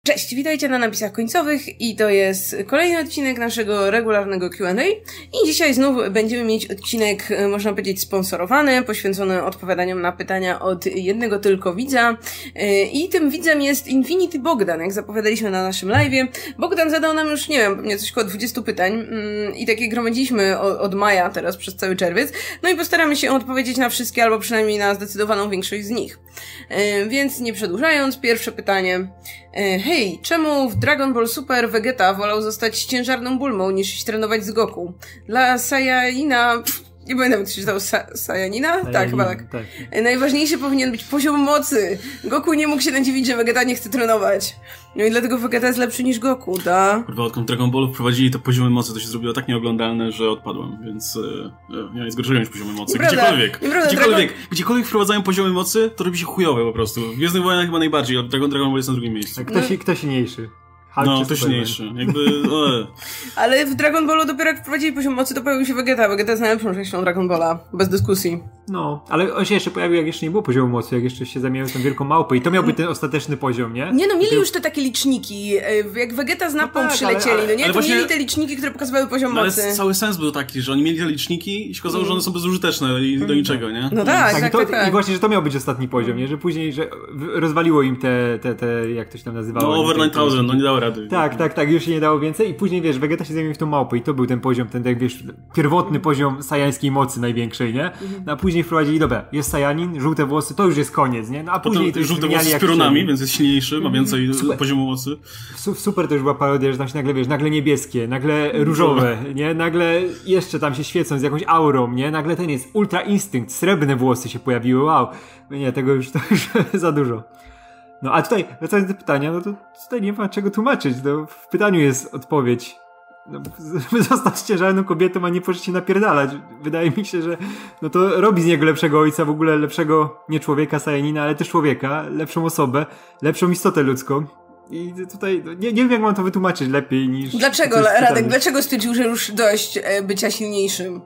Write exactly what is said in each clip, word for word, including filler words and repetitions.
Cześć, witajcie na napisach końcowych i to jest kolejny odcinek naszego regularnego Q and A i dzisiaj znów będziemy mieć odcinek, można powiedzieć, sponsorowany, poświęcony odpowiadaniom na pytania od jednego tylko widza i tym widzem jest Infinity Bogdan, jak zapowiadaliśmy na naszym live'ie. Bogdan zadał nam już, nie wiem, pewnie coś około dwudziestu pytań i takie gromadziliśmy od maja teraz przez cały czerwiec, no i postaramy się odpowiedzieć na wszystkie, albo przynajmniej na zdecydowaną większość z nich. Więc nie przedłużając, pierwsze pytanie. Hej, czemu w Dragon Ball Super Vegeta wolał zostać ciężarną Bulmą niż iść trenować z Goku? Dla Saiyajina... Nie pamiętam, jak to się czytało. Sa- Saiyajina? Saiyajin, tak, chyba tak. tak. Najważniejszy powinien być poziom mocy. Goku nie mógł się nadziwić, że Vegeta nie chce trenować. No i dlatego Vegeta jest lepszy niż Goku, da? Kurwa, odkąd Dragon Ballu wprowadzili te poziomy mocy, to się zrobiło tak nieoglądalne, że odpadłem, więc yy, nie jest gorszego niż poziomy mocy. Nieprawda, gdziekolwiek, nieprawda, gdziekolwiek, Dragon... gdziekolwiek wprowadzają poziomy mocy, to robi się chujowe po prostu. W Gwiezdnych Wojnach chyba najbardziej, ale Dragon, Dragon Ball jest na drugim miejscu. A kto, no. kto silniejszy? Hulk no, to silniejszy. Jakby, ale w Dragon Ballu dopiero jak wprowadzili poziom mocy, to pojawił się Vegeta. Vegeta jest najlepszą częścią Dragon Balla. Bez dyskusji. No, ale on się jeszcze pojawił, jak jeszcze nie było poziomu mocy, jak jeszcze się zamieniał tą wielką małpę i to miał być ten ostateczny poziom, nie? Nie no, mieli już te takie liczniki. Jak Vegeta z Napą no tak, przylecieli, ale, ale, no nie? To właśnie... mieli te liczniki, które pokazywały poziom no, mocy. Ale cały sens był taki, że oni mieli te liczniki i się okazało, że one są bezużyteczne i do niczego, nie? No tak, tak, tak, to, tak, tak. I właśnie, że to miał być ostatni poziom, nie? Że później, że rozwaliło im te, te, te jak to się tam nazywało. No, over dziewięć tysięcy, no nie dało rady. Tak, tak, tak, już się nie dało więcej i później, wiesz, Vegeta się zamienił w tą małpę i to był ten poziom, ten, jak wiesz, pierwotny poziom sajańskiej mocy największej, nie? No a później wprowadzili, dobra, jest Sajanin, żółte włosy, to już jest koniec, nie? No a później potem to żółte włosy z piorunami, więc jest silniejszy, ma więcej super. poziomu mocy. Super to już była parodia, że tam się nagle, wiesz, nagle niebieskie, nagle różowe, nie? Nagle jeszcze tam się świecą z jakąś aurą, nie? Nagle ten jest ultra instynkt, srebrne włosy się pojawiły, wow. Nie, tego już, to już za dużo. No a tutaj, wracając do pytania, no to tutaj nie ma czego tłumaczyć, no, w pytaniu jest odpowiedź. No, zostać ciężarną kobietą, a nie poszedł się napierdalać. Wydaje mi się, że no to robi z niego lepszego ojca, w ogóle lepszego, nie człowieka, Sajanina, ale też człowieka, lepszą osobę, lepszą istotę ludzką. I tutaj, no, nie, nie wiem jak mam to wytłumaczyć lepiej niż... Dlaczego, Radek, dlaczego stwierdził, że już dość e, bycia silniejszym?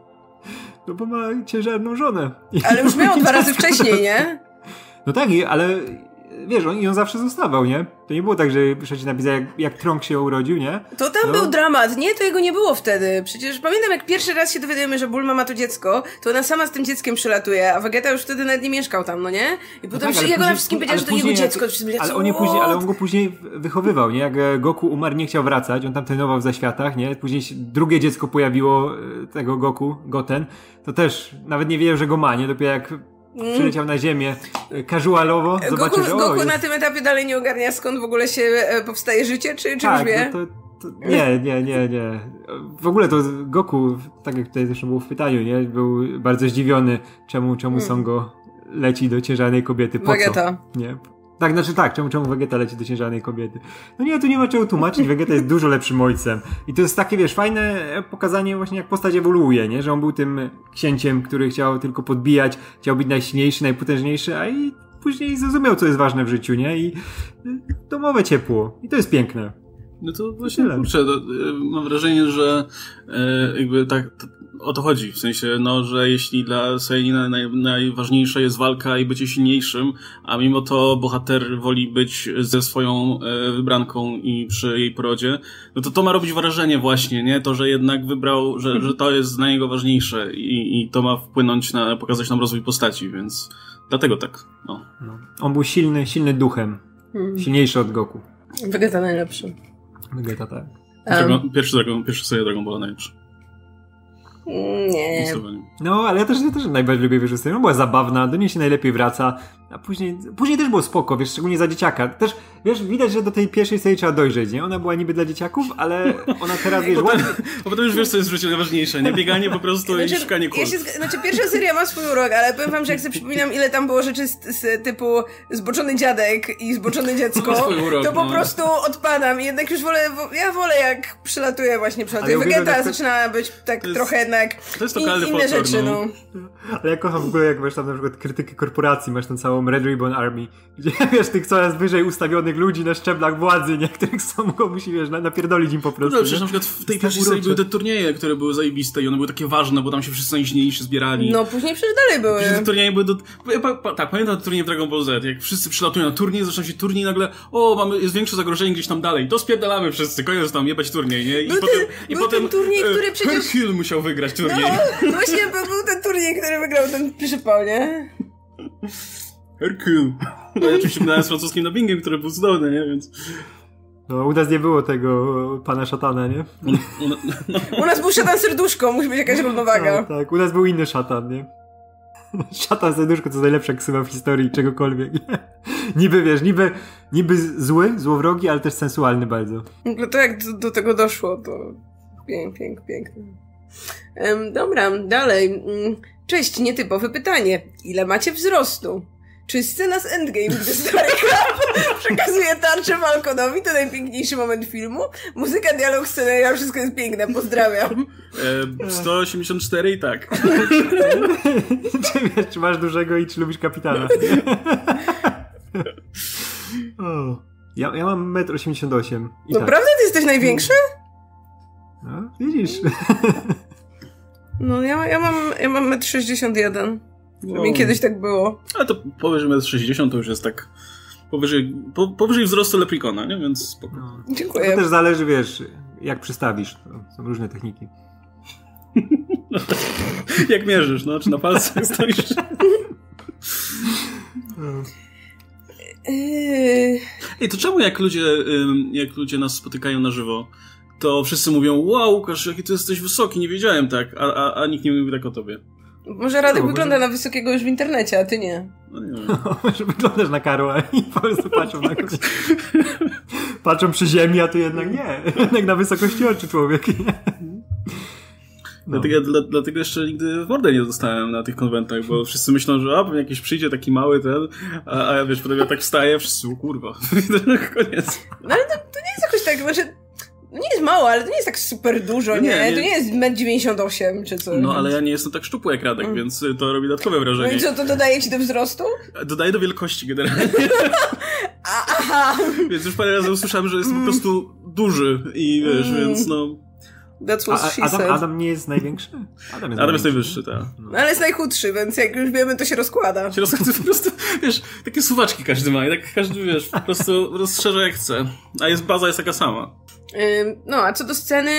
No bo ma ciężarną żonę. Ale już miał dwa razy wcześniej, nie? No tak, ale... Wiesz, on i on zawsze zostawał, nie? To nie było tak, że przecież napisał, jak, jak Trąg się urodził, nie? To tam no. był dramat, nie? To jego nie było wtedy. Przecież pamiętam, jak pierwszy raz się dowiadujemy, że Bulma ma to dziecko, to ona sama z tym dzieckiem przylatuje, a Vegeta już wtedy nawet nie mieszkał tam, no nie? I potem no tak, jak ona wszystkim powiedziała, że to jego dziecko. Jak, ale, on nie później, ale on go później wychowywał, nie? Jak Goku umarł, nie chciał wracać, on tam trenował w zaświatach, nie? Później drugie dziecko pojawiło tego Goku, Goten, to też nawet nie wiedział, że go ma, nie? Dopiero jak przyleciał na ziemię casualowo, zobaczył, Goku, że o, Goku jest... na tym etapie dalej nie ogarnia, skąd w ogóle się e, powstaje życie, czy, czy tak, już wie? No to, to, nie, nie, nie, nie. W ogóle to Goku, tak jak tutaj zresztą było w pytaniu, nie? Był bardzo zdziwiony, czemu, czemu hmm. Songo leci do ciężarnej kobiety. Po Vegeta. Co? Nie. Tak, znaczy tak, czemu, czemu Vegeta leci do ciężarnej kobiety? No nie, tu nie ma czego tłumaczyć, Vegeta jest dużo lepszym ojcem. I to jest takie, wiesz, fajne pokazanie właśnie jak postać ewoluuje, nie? Że on był tym księciem, który chciał tylko podbijać, chciał być najsilniejszy, najpotężniejszy, a i później zrozumiał, co jest ważne w życiu, nie? I domowe ciepło. I to jest piękne. No to właśnie, kurczę, to, mam wrażenie, że e, jakby tak to, o to chodzi, w sensie, no, że jeśli dla Sajanina naj, najważniejsza jest walka i bycie silniejszym, a mimo to bohater woli być ze swoją e, wybranką i przy jej porodzie, no to to ma robić wrażenie właśnie, nie? To, że jednak wybrał, że, że to jest dla niego ważniejsze i, i to ma wpłynąć na, pokazać nam rozwój postaci, więc dlatego tak, no. no. On był silny, silny duchem, hmm. silniejszy od Goku. Vegeta najlepszy. Vegeta tak. Um. Pierwszy, Dragon, pierwszy seria Dragon Balla najlepszy. Nie. No, ale ja też, ja też najbardziej lubię wiesz, no była zabawna, do niej się najlepiej wraca, a później, później też było spoko, wiesz, szczególnie za dzieciaka. Też, wiesz, widać, że do tej pierwszej serii trzeba dojrzeć, nie? Ona była niby dla dzieciaków, ale ona teraz, wiesz, potem, bo potem już wiesz, co jest w życiu najważniejsze, nie? Bieganie po prostu znaczy, i szukanie kół. Ja się, znaczy, pierwsza seria ma swój urok, ale powiem wam, że jak sobie przypominam, ile tam było rzeczy z, z typu zboczony dziadek i zboczone dziecko, urok, to po no. prostu odpadam i jednak już wolę, ja wolę jak przylatuje właśnie przylatuje. Vegeta to... zaczyna być tak jest, trochę jednak to jest in, inne folklor, rzeczy, no. no. Ale ja kocham w ogóle, jak masz tam na przykład krytykę korporacji, masz tą całą tą Red Ribbon Army, gdzie, wiesz, tych coraz wyżej ustawionych ludzi na szczeblach władzy, nie? Których samego musi, wiesz, napierdolić im po prostu. No przecież na przykład w tej pierwszej serii były te turnieje, które były zajebiste i one były takie ważne, bo tam się wszyscy najsilniejsi zbierali. No później przecież dalej były. Przecież te turnieje były do... Pa, pa, tak, pamiętam te turnieje w Dragon Ball Z, jak wszyscy przylatują na turniej, zaczyna się turniej i nagle, o, mamy, jest większe zagrożenie gdzieś tam dalej, to spierdalamy wszyscy, koniec tam, jebać turniej, nie? I był potem, ten, i był potem ten turniej, który e, przecież... Hercule musiał wygrać turniej. No, właśnie był, był ten turniej, który wygrał ten przypał, nie? Hercule. No ja oczywiście grałem z francuskim dubbingiem, który był cudowny, nie? Więc... No, u nas nie było tego pana szatana, nie? U, u, no. U nas był szatan serduszko, musi być jakaś równowaga. Tak, tak, u nas był inny szatan, nie? Szatan serduszko to najlepsza ksywa w historii czegokolwiek, nie? Niby, wiesz, niby, niby zły, złowrogi, ale też sensualny bardzo. No to jak do, do tego doszło, to pięknie, pięknie, pięknie. Um, dobra, dalej. Cześć, nietypowe pytanie. Ile macie wzrostu? Czy scena z Endgame, gdy stary Cap przekazuje tarczę Falconowi, to najpiękniejszy moment filmu? Muzyka, dialog, scenaria, wszystko jest piękne, pozdrawiam. E, sto osiemdziesiąt cztery i tak. Czy wiesz, czy masz dużego i czy lubisz kapitana? O. Ja, ja mam metr osiemdziesiąt osiem. No tak. Prawda? Ty jesteś największy? No, widzisz. No, ja, ja mam ja mam metr sześćdziesiąt jeden. No. Mi kiedyś tak było. Ale to powyżej metr sześćdziesiąt to już jest tak powyżej, po, powyżej wzrostu leprikona, nie? Więc spoko. No. Dziękuję. To też zależy, wiesz, jak przystawisz. To są różne techniki. No, jak mierzysz, no? Czy na palcach stoisz? Ej, to czemu jak ludzie, jak ludzie nas spotykają na żywo, to wszyscy mówią, wow, Łukasz, jaki ty jesteś wysoki, nie wiedziałem tak, a, a, a nikt nie mówi tak o tobie. Może Radek no, wygląda może... na wysokiego już w internecie, a ty nie. No nie wiem. Może wyglądasz na Karła i po prostu patrzą na kogoś. Patrzą przy ziemi, a ty jednak nie. Jednak na wysokości oczy człowiek. No. Dlatego, dla, dlatego jeszcze nigdy w mordę nie dostałem na tych konwentach, bo wszyscy myślą, że a, pewnie jakiś przyjdzie taki mały ten, a, a ja wiesz, potem ja tak wstaję, wszyscy, o kurwa, koniec. No ale to, to nie jest jakoś tak, znaczy, no nie jest mało, ale to nie jest tak super dużo, nie? nie, nie. To nie jest metr dziewięćdziesiąt osiem czy coś. No ale ja nie jestem tak szczupły jak Radek, mm. więc to robi dodatkowe wrażenie. No i co, to dodaje ci do wzrostu? Dodaje do wielkości generalnie. Aha. Więc już parę razy usłyszałem, że jestem mm. po prostu duży i wiesz, mm. więc no... That's what a, she Adam, said. Adam nie jest największy? Adam jest, Adam jest najwyższy, tak. No. Ale jest najchudszy, więc jak już wiemy, to się rozkłada. Się rozkłada, po prostu, wiesz, takie suwaczki każdy ma i tak każdy, wiesz, po prostu rozszerza jak chce. A jest, baza jest taka sama. Ym, no, a co do sceny...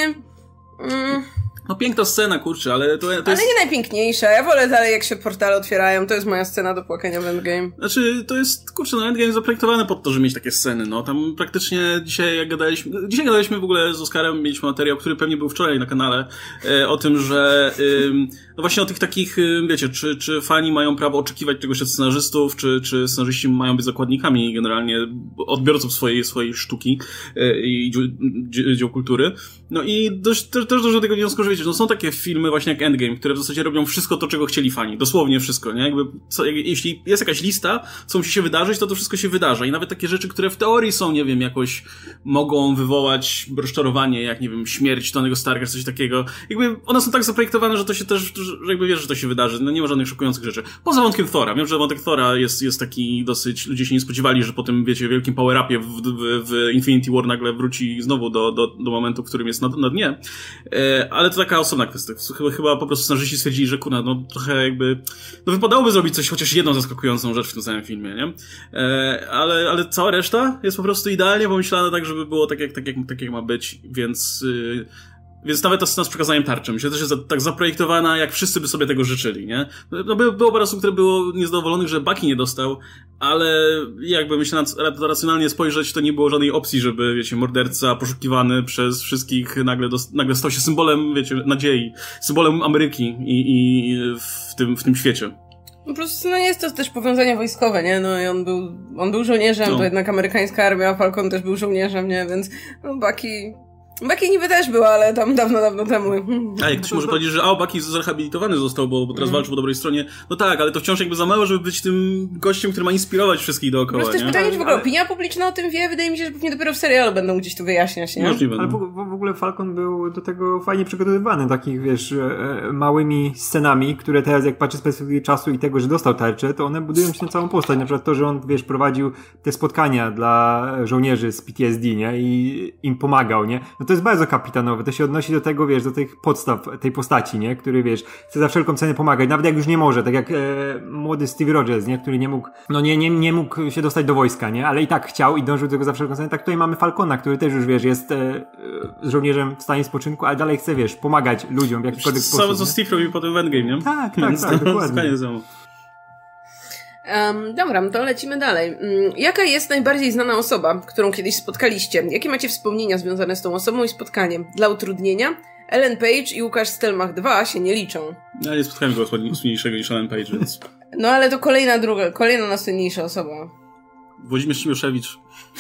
Ym... No piękna scena, kurczę, ale to, to jest... Ale nie najpiękniejsza. Ja wolę dalej, jak się portale otwierają. To jest moja scena do płakania w Endgame. Znaczy, to jest, kurczę, no Endgame jest zaprojektowany pod to, żeby mieć takie sceny, no. Tam praktycznie dzisiaj, jak gadaliśmy... Dzisiaj gadaliśmy w ogóle z Oskarem, mieliśmy materiał, który pewnie był wczoraj na kanale, e, o tym, że... E, no właśnie o tych takich, e, wiecie, czy, czy fani mają prawo oczekiwać czegoś od scenarzystów, czy, czy scenarzyści mają być zakładnikami generalnie odbiorców swojej, swojej sztuki e, i dzieł, dzieł kultury. No i dość, też, też dużo tego wniosku, że wiecie, no są takie filmy właśnie jak Endgame, które w zasadzie robią wszystko to, czego chcieli fani. Dosłownie wszystko, nie? Jakby, co, jak, jeśli jest jakaś lista, co musi się wydarzyć, to to wszystko się wydarza. I nawet takie rzeczy, które w teorii są, nie wiem, jakoś mogą wywołać rozczarowanie, jak, nie wiem, śmierć Tonego Starka, coś takiego. Jakby one są tak zaprojektowane, że to się też, że jakby wiesz, że to się wydarzy. No nie ma żadnych szokujących rzeczy. Poza wątkiem Thora. Wiem, że wątek Thora jest, jest taki dosyć, ludzie się nie spodziewali, że po tym, wiecie, wielkim power-upie w, w, w Infinity War nagle wróci znowu do, do, do momentu, w którym jest na, na dnie. E, ale to taka osobna kwestia. Chyba, chyba po prostu scenarzyści stwierdzili, że kurna, no trochę jakby, no wypadałoby zrobić coś, chociaż jedną zaskakującą rzecz w tym samym filmie, nie? E, ale, ale cała reszta jest po prostu idealnie pomyślana tak, żeby było tak jak, tak jak, tak jak ma być, więc, yy, więc nawet ta scena z przekazaniem tarczy, myślę, że też jest tak zaprojektowana, jak wszyscy by sobie tego życzyli, nie? No by, było parę osób, które było niezadowolonych, że Bucky nie dostał, ale jakby myślę, na racjonalnie spojrzeć, to nie było żadnej opcji, żeby, wiecie, morderca poszukiwany przez wszystkich nagle, dos- nagle stał się symbolem, wiecie, nadziei, symbolem Ameryki i, i w tym, w tym świecie. Po prostu no jest to też powiązanie wojskowe, nie? No i on był, on był żołnierzem, no. To jednak amerykańska armia, Falcon też był żołnierzem, nie? Więc no Bucky Baki niby też była, ale tam dawno, dawno temu. A jak ktoś może powiedzieć, że a, Baki zrehabilitowany został, bo, bo teraz mm. walczy po dobrej stronie. No tak, ale to wciąż jakby za mało, żeby być tym gościem, który ma inspirować wszystkich dookoła. To jest też pytanie, czy w ogóle opinia publiczna o tym wie? Wydaje mi się, że pewnie dopiero w serialu będą gdzieś to wyjaśniać, nie? Możliwe. Ale w, w ogóle Falcon był do tego fajnie przygotowywany, takich, wiesz, małymi scenami, które teraz jak patrzę z perspektywy czasu i tego, że dostał tarczę, to one budują się na całą postać. Na przykład to, że on, wiesz, prowadził te spotkania dla żołnierzy z P T S D, nie? I im pomagał, nie? No to jest bardzo kapitanowe. To się odnosi do tego, wiesz, do tych podstaw tej postaci, nie? Który, wiesz, chce za wszelką cenę pomagać, nawet jak już nie może, tak jak e, młody Steve Rogers, nie? Który nie mógł, no nie, nie, nie mógł się dostać do wojska, nie? Ale i tak chciał i dążył do tego za wszelką cenę. Tak tutaj mamy Falcona, który też już, wiesz, jest e, żołnierzem w stanie spoczynku, ale dalej chce, wiesz, pomagać ludziom w jakikolwiek sposób. Samo co Steve robił potem w Endgame, nie? Tak, tak, tak, dokładnie. Um, dobra, to lecimy dalej. Um, jaka jest najbardziej znana osoba, którą kiedyś spotkaliście? Jakie macie wspomnienia związane z tą osobą i spotkaniem? Dla utrudnienia, Ellen Page i Łukasz Stelmach dwa się nie liczą. Ja nie spotkałem go słynniejszego niż Ellen Page, więc... No ale to kolejna druga, kolejna najsłynniejsza osoba. Włodzimierz Cimoszewicz.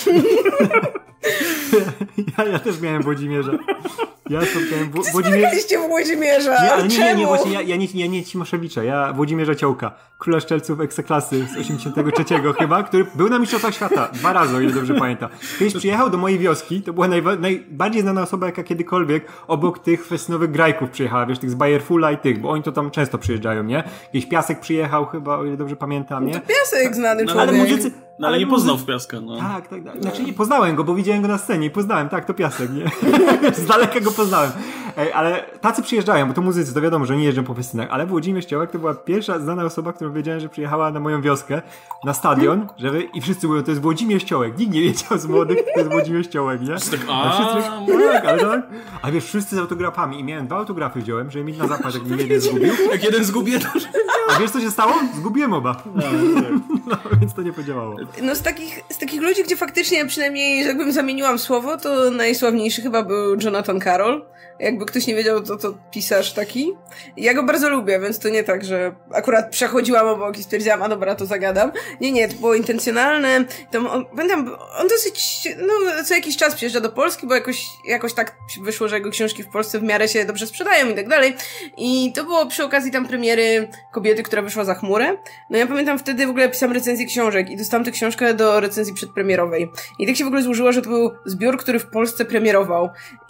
ja, ja też miałem Włodzimierza. Ja spotkałem Wło- Włodzimierza. Spotkaliście Włodzimierza, nie, ale nie, czemu? nie, nie, właśnie ja, ja, nie, ja nie Cimoszewicza, ja Włodzimierza Ciołka, króla szczelców Ekstraklasy z osiemdziesiątego trzeciego chyba, który był na Mistrzostwach Świata dwa razy, o ile dobrze pamiętam. Kiedyś przyjechał do mojej wioski, to była najwa- najbardziej znana osoba, jaka kiedykolwiek obok tych festynowych grajków przyjechała, wiesz, tych z Bayerfula i tych, bo oni to tam często przyjeżdżają, nie? Jakiś Piasek przyjechał chyba, o ile dobrze pamiętam, nie? No to Piasek znany no, człowiek. Ale muzycy... No, ale nie poznał w Piaska, no. Tak, tak, tak. Znaczy nie poznałem go, bo widziałem go na scenie i poznałem, tak, to Piasek, nie? Z daleka go poznałem. Ej, ale tacy przyjeżdżają, bo to muzycy, to wiadomo, że nie jeżdżą po festynach, ale Włodzimierz Ciołek to była pierwsza znana osoba, którą wiedziałem, że przyjechała na moją wioskę, na stadion, żeby, i wszyscy mówią, to jest Włodzimierz Ciołek. Nikt nie wiedział z młodych, to jest Włodzimierz Ciołek, nie? Tak, a wszyscy, tak, ale tak. A wiesz, wszyscy z autografami i miałem dwa autografy wziąłem, żeby mieć na zapas, jak mi jeden zgubił. Jak jeden zgubię, to... A wiesz, co się stało? Zgubiłem oba. No, no, więc to nie podziałało. No z takich, z takich ludzi, gdzie faktycznie przynajmniej, jakbym zamieniłam słowo, to najsławniejszy chyba był Jonathan Carroll. Jakby ktoś nie wiedział, to to pisarz taki. Ja go bardzo lubię, więc to nie tak, że akurat przechodziłam obok i stwierdziłam, a dobra, to zagadam. Nie, nie, to było intencjonalne. To on, pamiętam, on dosyć, no, co jakiś czas przyjeżdża do Polski, bo jakoś, jakoś tak wyszło, że jego książki w Polsce w miarę się dobrze sprzedają i tak dalej. I to było przy okazji tam premiery Kobiety, która wyszła za chmurę. No ja pamiętam, wtedy w ogóle pisałam recenzję książek i dostałam tę książkę do recenzji przedpremierowej. I tak się w ogóle złożyło, że to był zbiór, który w Polsce premierował.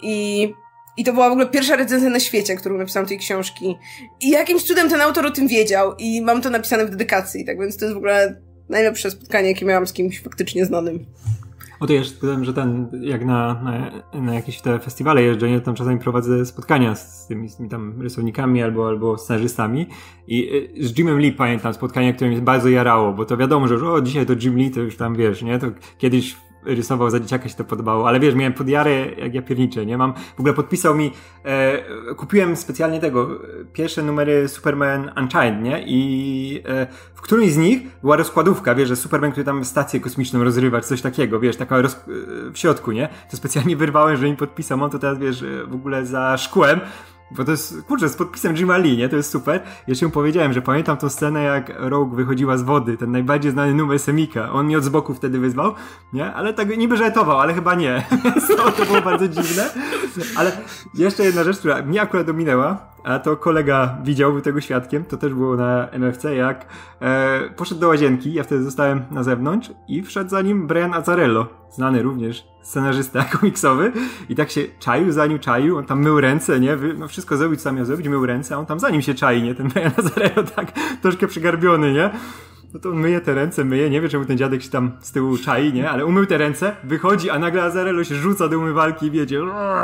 I I to była w ogóle pierwsza recenzja na świecie, którą napisałam tej książki. I jakimś cudem ten autor o tym wiedział i mam to napisane w dedykacji, tak więc to jest w ogóle najlepsze spotkanie, jakie miałam z kimś faktycznie znanym. O to jeszcze dodam, że ten, jak na, na, na jakieś te festiwale jeżdżę, nie, tam czasami prowadzę spotkania z tymi, z tymi tam rysownikami albo, albo scenarzystami i z Jimem Lee pamiętam spotkanie, które mnie bardzo jarało, bo to wiadomo, że o, dzisiaj to Jim Lee, to już tam wiesz, nie, to kiedyś rysował za dzieciaka, się to podobało, ale wiesz, miałem podjarę jak ja pierniczę, nie? Mam, w ogóle podpisał mi, e, kupiłem specjalnie tego, pierwsze numery Superman Unchained, nie? I e, w którymś z nich była rozkładówka, wiesz, że Superman, który tam stację kosmiczną rozrywa, czy coś takiego, wiesz, taka roz, w środku, nie? To specjalnie wyrwałem, że mi podpisał, mam to teraz, wiesz, w ogóle za szkłem, bo to jest, kurczę, z podpisem Jima Lee, nie? To jest super. Jeszcze mu powiedziałem, że pamiętam tą scenę, jak Rogue wychodziła z wody, ten najbardziej znany numer Semika. On mnie od z boku wtedy wyzwał, nie? Ale tak niby żartował, ale chyba nie. to, to było bardzo dziwne. Ale jeszcze jedna rzecz, która mnie akurat dominęła, a to kolega widział, był tego świadkiem, to też było na M F C, jak e, poszedł do łazienki, ja wtedy zostałem na zewnątrz i wszedł za nim Brian Azzarello, znany również scenarzysta komiksowy i tak się czaił, za nim czaił, on tam mył ręce, nie, no wszystko zrobił, co tam miał zrobić, mył ręce, a on tam za nim się czai, nie, ten Brian Azzarello tak troszkę przygarbiony, nie. No to on myje te ręce, myje, nie wie czemu ten dziadek się tam z tyłu czai, nie? Ale umył te ręce, wychodzi, a nagle Azzarello się rzuca do umywalki i wiedzie.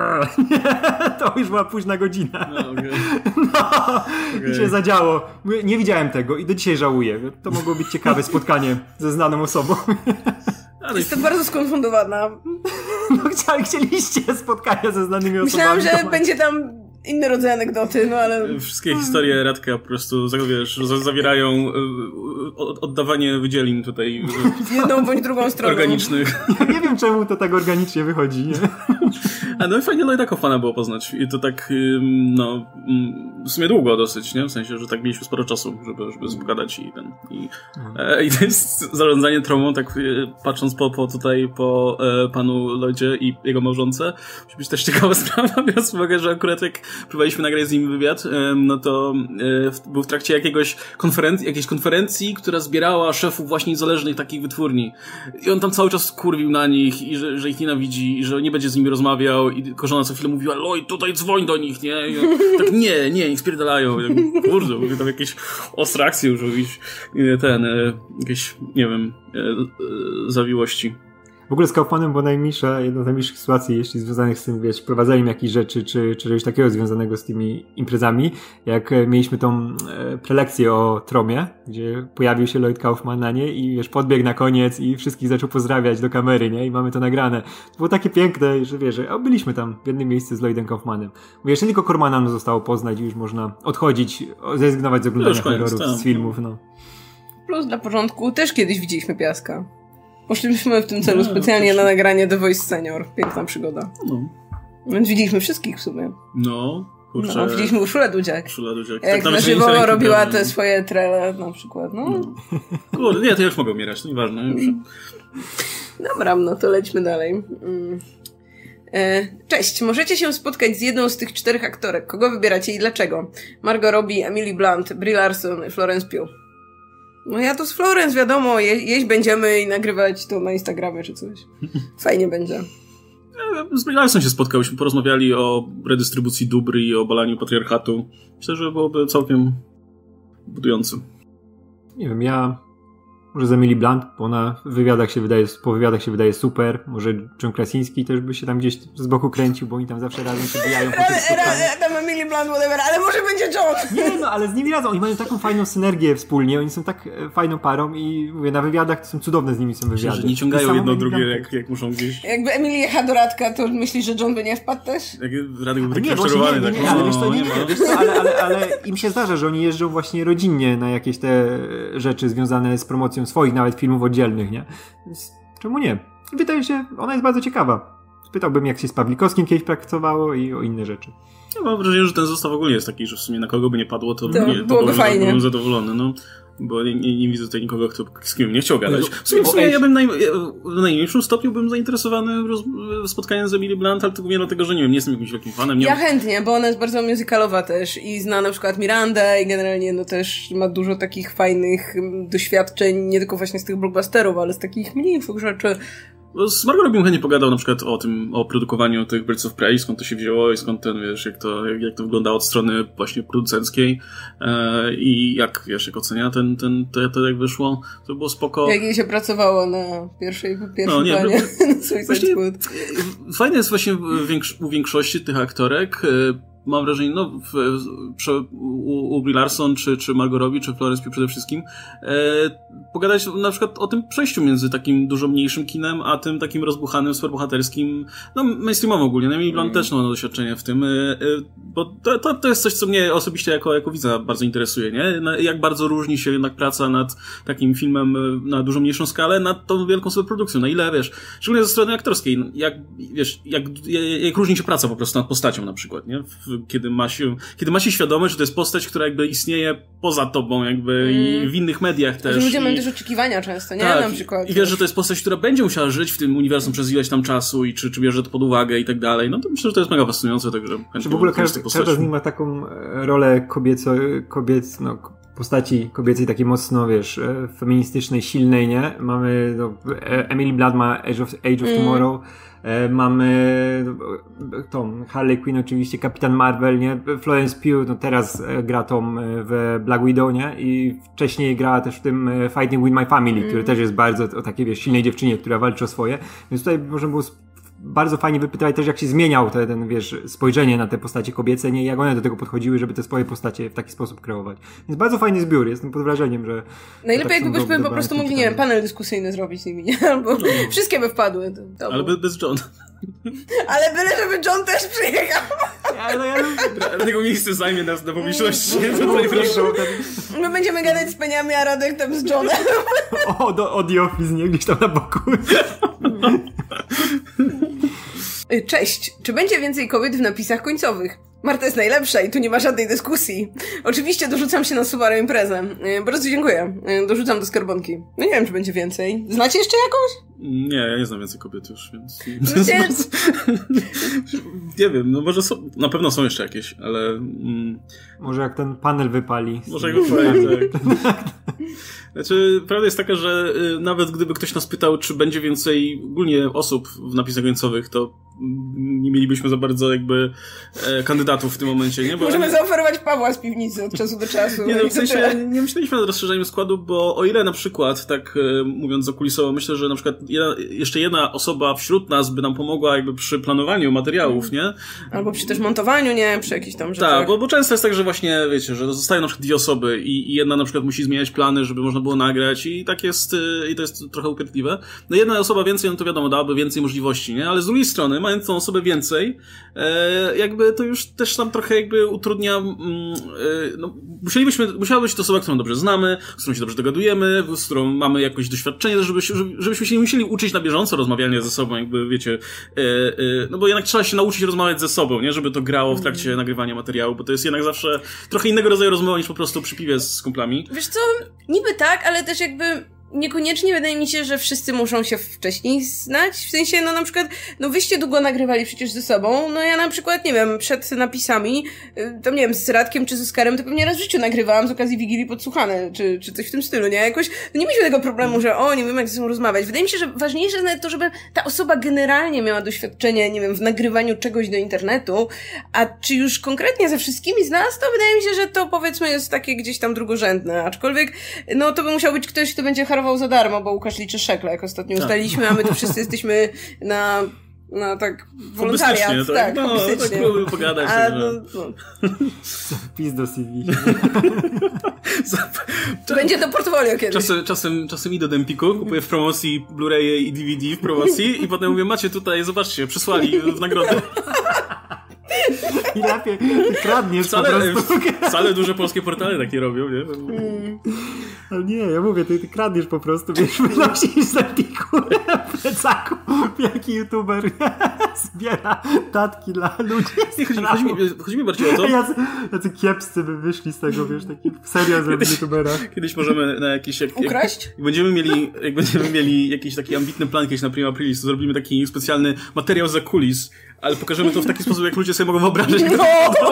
To już była późna godzina. No, okay. no okay. I się zadziało. Nie widziałem tego i do dzisiaj żałuję. To mogło być ciekawe spotkanie ze znaną osobą. Ale jestem bardzo skonfundowana. No chcieli, chcieliście spotkania ze znanymi osobami. Myślałam, że będzie tam inny rodzaj anegdoty, no ale... Wszystkie historie Radka po prostu, wiesz, zawierają oddawanie wydzielin tutaj w jedną bądź drugą stronę. Organicznych. Ja nie wiem, czemu to tak organicznie wychodzi, nie? A no i fajnie Lloyda Kaufmana było poznać. I to tak, no, w sumie długo dosyć, nie? W sensie, że tak mieliśmy sporo czasu, żeby, żeby pogadać i ten... I, e, i to jest zarządzanie traumą, tak patrząc po, po tutaj, po e, panu Lloydzie i jego małżonce. Musi być też ciekawa sprawa, biorąc uwagę, że akurat jak próbowaliśmy nagrać z nim wywiad, e, no to e, w, był w trakcie jakiegoś konferencji, jakiejś konferencji, która zbierała szefów właśnie niezależnych takich wytwórni. I on tam cały czas kurwił na nich i że, że ich nienawidzi i że nie będzie z nimi rozmawiał i tylko żona co chwilę mówiła, Lloyd, tutaj dzwoń do nich, nie? I on, tak nie, nie, niech spierdalają. Kurde, mówię, tam jakieś ostre akcje już, jakieś ten, e, jakieś, nie wiem, e, e, zawiłości. W ogóle z Kaufmanem była najmniejsza, jedna z najmniejszych sytuacji, jeśli związanych z tym, wiesz, prowadzeniem jakichś rzeczy, czy, czy czegoś takiego związanego z tymi imprezami, jak mieliśmy tą e, prelekcję o Tromie, gdzie pojawił się Lloyd Kaufman na niej i wiesz, podbiegł na koniec i wszystkich zaczął pozdrawiać do kamery, nie? I mamy to nagrane. To było takie piękne, że wiesz, że o, byliśmy tam w jednym miejscu z Lloydem Kaufmanem. Bo jeszcze tylko Cormana nam zostało poznać i już można odchodzić, zrezygnować z oglądania horrorów z filmów, no. Plus dla porządku też kiedyś widzieliśmy Piaska. Poszliśmy w tym celu no, specjalnie na nagranie The Voice Senior. Piękna przygoda. No. Więc widzieliśmy wszystkich w sumie. No, kurczę. No, widzieliśmy Urszulę Dudziak. Urszula Dudziak. Jak tak, na żywo robiła te swoje trele na przykład. No. no. Kurde, nie, to już mogę umierać, to nieważne. Już. Dobra, no to lećmy dalej. Mm. E, cześć, możecie się spotkać z jedną z tych czterech aktorek. Kogo wybieracie i dlaczego? Margot Robbie, Emily Blunt, Brie Larson i Florence Pugh. No ja to z Florence, wiadomo, je, jeść będziemy i nagrywać to na Instagramie czy coś. Fajnie będzie. Z Brie Larson się spotkaliśmy, porozmawiali o redystrybucji dóbr i o obalaniu patriarchatu. Myślę, że byłoby całkiem budujące. Nie wiem, ja... Może z Emily Blunt, bo ona w wywiadach się wydaje, po wywiadach się wydaje super. Może John Krasinski też by się tam gdzieś z boku kręcił, bo oni tam zawsze razem się bijają po tych spotkaniach. Tam Emily Blunt, whatever, ale może będzie John! Nie, no, ale z nimi razem. Oni mają taką fajną synergię wspólnie. Oni są tak fajną parą i mówię, na wywiadach to są cudowne z nimi są wywiady. Myślę, że nie ciągają jedno drugie, jak, jak muszą gdzieś... Jakby Emily jechała do Radka, to myślisz, że John by nie wpadł też? Jak Radek był taki nie, rozczarowany. Nie, nie, nie, ale wiesz co, nie, nie, wiesz co, ale, ale, ale im się zdarza, że oni jeżdżą właśnie rodzinnie na jakieś te rzeczy związane z promocją swoich nawet filmów oddzielnych, nie? Więc czemu nie? Wydaje się, ona jest bardzo ciekawa. Spytałbym, jak się z Pawlikowskim kiedyś pracowało i o inne rzeczy. Ja mam wrażenie, że ten zestaw ogólnie jest taki, że w sumie na kogo by nie padło, to, to, nie, to byłoby fajnie. Byłem zadowolony, no. Bo nie, nie, nie widzę tutaj nikogo, kto z kim nie chciał gadać. W sumie, w sumie ja bym naj, w najmniejszym stopniu bym zainteresowany roz, spotkaniem z Emily Blunt, ale tylko nie dlatego, że nie wiem, nie jestem jakimś wielkim fanem. Nie ja mam... chętnie, bo ona jest bardzo musicalowa też i zna na przykład Mirandę i generalnie no też ma dużo takich fajnych doświadczeń, nie tylko właśnie z tych blockbusterów, ale z takich mniejszych rzeczy. Z Margot Robbie chętnie pogadał na przykład o tym, o produkowaniu tych Birds of Prey, skąd to się wzięło i skąd ten, wiesz, jak to, jak, jak to wygląda od strony właśnie producenckiej e, i jak, wiesz, jak ocenia ten, ten, to, to jak wyszło, to było spoko. Jak jej się pracowało na pierwszej, pierwszej no, nie, planie. Właśnie, fajne jest właśnie u większości tych aktorek, mam wrażenie, no, w, w, u, u Brie Larson, czy, czy Margot Robbie, czy Florence Pugh przede wszystkim, e, pogadać na przykład o tym przejściu między takim dużo mniejszym kinem, a tym takim rozbuchanym, superbohaterskim, no, mainstreamowym ogólnie. No i Blunt mm. też ma doświadczenie w tym, e, e, bo to, to, to jest coś, co mnie osobiście jako, jako widza bardzo interesuje, nie? Na, jak bardzo różni się jednak praca nad takim filmem na dużo mniejszą skalę, nad tą wielką superprodukcją. Na ile, wiesz, szczególnie ze strony aktorskiej, jak, wiesz, jak, jak, jak różni się praca po prostu nad postacią na przykład, nie? W, kiedy ma się, kiedy ma się świadomość, że to jest postać, która jakby istnieje poza tobą, jakby mm. i w innych mediach też. Że ludzie i... mają też oczekiwania często, nie? Tak, na przykład. I wiesz, że to jest postać, która będzie musiała żyć w tym uniwersum przez ileś tam czasu i czy, czy bierze to pod uwagę i tak dalej. No to myślę, że to jest mega fascynujące, także w ogóle każdy, każda z nich ma taką rolę kobieco, kobiec, no, postaci kobiecej takiej mocno, wiesz, feministycznej, silnej, nie? Mamy, no, Emily Blunt ma Age of, Age of mm. Tomorrow, e, mamy tą Harley Quinn oczywiście, Kapitan Marvel, nie? Florence Pugh, no teraz gra tą w Black Widow, nie? I wcześniej grała też w tym Fighting with My Family, mm. który też jest bardzo o takiej, wiesz, silnej dziewczynie, która walczy o swoje. Więc tutaj można było bardzo fajnie wypytać też, jak się zmieniał te, ten, wiesz, spojrzenie na te postacie kobiece, nie? Jak one do tego podchodziły, żeby te swoje postacie w taki sposób kreować. Więc bardzo fajny zbiór, jestem pod wrażeniem, że... Najlepiej tak jakbyśmy po prostu mogli, nie wiem, panel dyskusyjny zrobić z nimi, nie? Albo no. wszystkie by wpadły. To, to ale było... bez John. Ale byle, żeby John też przyjechał. Ja, no ja... Dlatego miejsce zajmie nas na publiczności. Tutaj proszę. My będziemy gadać z paniami, a Radek tam z Johnem. O, do, o The Office, nie? Gdzieś tam na boku. Cześć. Czy będzie więcej kobiet w napisach końcowych? Marta jest najlepsza i tu nie ma żadnej dyskusji. Oczywiście dorzucam się na Subaru imprezę. Bardzo dziękuję. Dorzucam do skarbonki. No nie wiem, czy będzie więcej. Znacie jeszcze jakąś? Nie, ja nie znam więcej kobiet już, więc... No cię... nie wiem, no może są... Na pewno są jeszcze jakieś, ale... Mm... Może jak ten panel wypali. Może jak wypali, tak. Znaczy, prawda jest taka, że y, nawet gdyby ktoś nas pytał, czy będzie więcej ogólnie osób w napisach końcowych, to nie mielibyśmy za bardzo jakby e, kandydatów w tym momencie, nie? Bo Możemy nie... zaoferować Pawła z piwnicy od czasu do czasu. Nie, no w sensie nie myśleliśmy nad rozszerzeniem składu, bo o ile na przykład, tak e, mówiąc zakulisowo, myślę, że na przykład jedna, jeszcze jedna osoba wśród nas by nam pomogła jakby przy planowaniu materiałów, nie? Albo przy też montowaniu, nie? Przy jakichś tam rzeczach. Tak, bo, bo często jest tak, że właśnie, wiecie, że zostają na przykład dwie osoby i, i jedna na przykład musi zmieniać plany, żeby można było nagrać i tak jest, i to jest trochę upierdliwe. No jedna osoba więcej, no to wiadomo, dałaby więcej możliwości, nie? Ale z drugiej strony, mając tą osobę więcej, e, jakby to już też nam trochę jakby utrudnia, mm, e, no, musielibyśmy, musiała być to osoba, którą dobrze znamy, z którą się dobrze dogadujemy, z którą mamy jakieś doświadczenie, żeby, żeby, żebyśmy się nie musieli uczyć na bieżąco rozmawiania ze sobą, jakby wiecie, e, e, no bo jednak trzeba się nauczyć rozmawiać ze sobą, nie? Żeby to grało w trakcie nagrywania materiału, bo to jest jednak zawsze trochę innego rodzaju rozmowa niż po prostu przy piwie z kumplami. Wiesz co, niby tak, ale też jakby niekoniecznie wydaje mi się, że wszyscy muszą się wcześniej znać, w sensie, no na przykład, no wyście długo nagrywali przecież ze sobą, no ja na przykład, nie wiem, przed napisami, tam nie wiem, z Radkiem czy z Oskarem, to pewnie raz w życiu nagrywałam z okazji Wigilii Podsłuchane, czy, czy coś w tym stylu, nie? Jakoś, no nie mieliśmy tego problemu, że o, nie wiem jak ze sobą rozmawiać. Wydaje mi się, że ważniejsze jest nawet to, żeby ta osoba generalnie miała doświadczenie, nie wiem, w nagrywaniu czegoś do internetu, a czy już konkretnie ze wszystkimi z nas, to wydaje mi się, że to powiedzmy jest takie gdzieś tam drugorzędne, aczkolwiek, no to by musiał być ktoś, kto będzie harował za darmo, bo Łukasz liczy szekle, jak ostatnio tak ustaliliśmy, a my tu wszyscy jesteśmy na, na tak wolontariat. Tak, tak, no, tak próbuję pogadać. A, tak, no, no. Pis do C V. Będzie to portfolio kiedyś. Czasem, czasem, czasem idę do Empiku, kupuję w promocji Blu-raye i D V D w promocji i potem mówię, macie tutaj, zobaczcie, przysłali w nagrodę. I lepiej, ty kradniesz wcale, po prostu. Wcale duże polskie portale takie robią, nie? Mm. Ale nie, ja mówię, ty, ty kradniesz po prostu, wiesz, wynosisz z Empiku w plecaku, jaki youtuber zbiera datki dla ludzi. Nie, chodzi, chodzi, mi, chodzi mi bardziej o to... Jacy, jacy kiepscy by wyszli z tego, wiesz, taki serio zrobić youtubera. Kiedyś możemy na jakieś... Jak, Ukraść? Jak, jak będziemy mieli, jak będziemy mieli jakiś taki ambitny plan kiedyś na Prima Aprilis, to zrobimy taki specjalny materiał za kulis, ale pokażemy to w taki sposób, jak ludzie sobie mogą wyobrazić. No,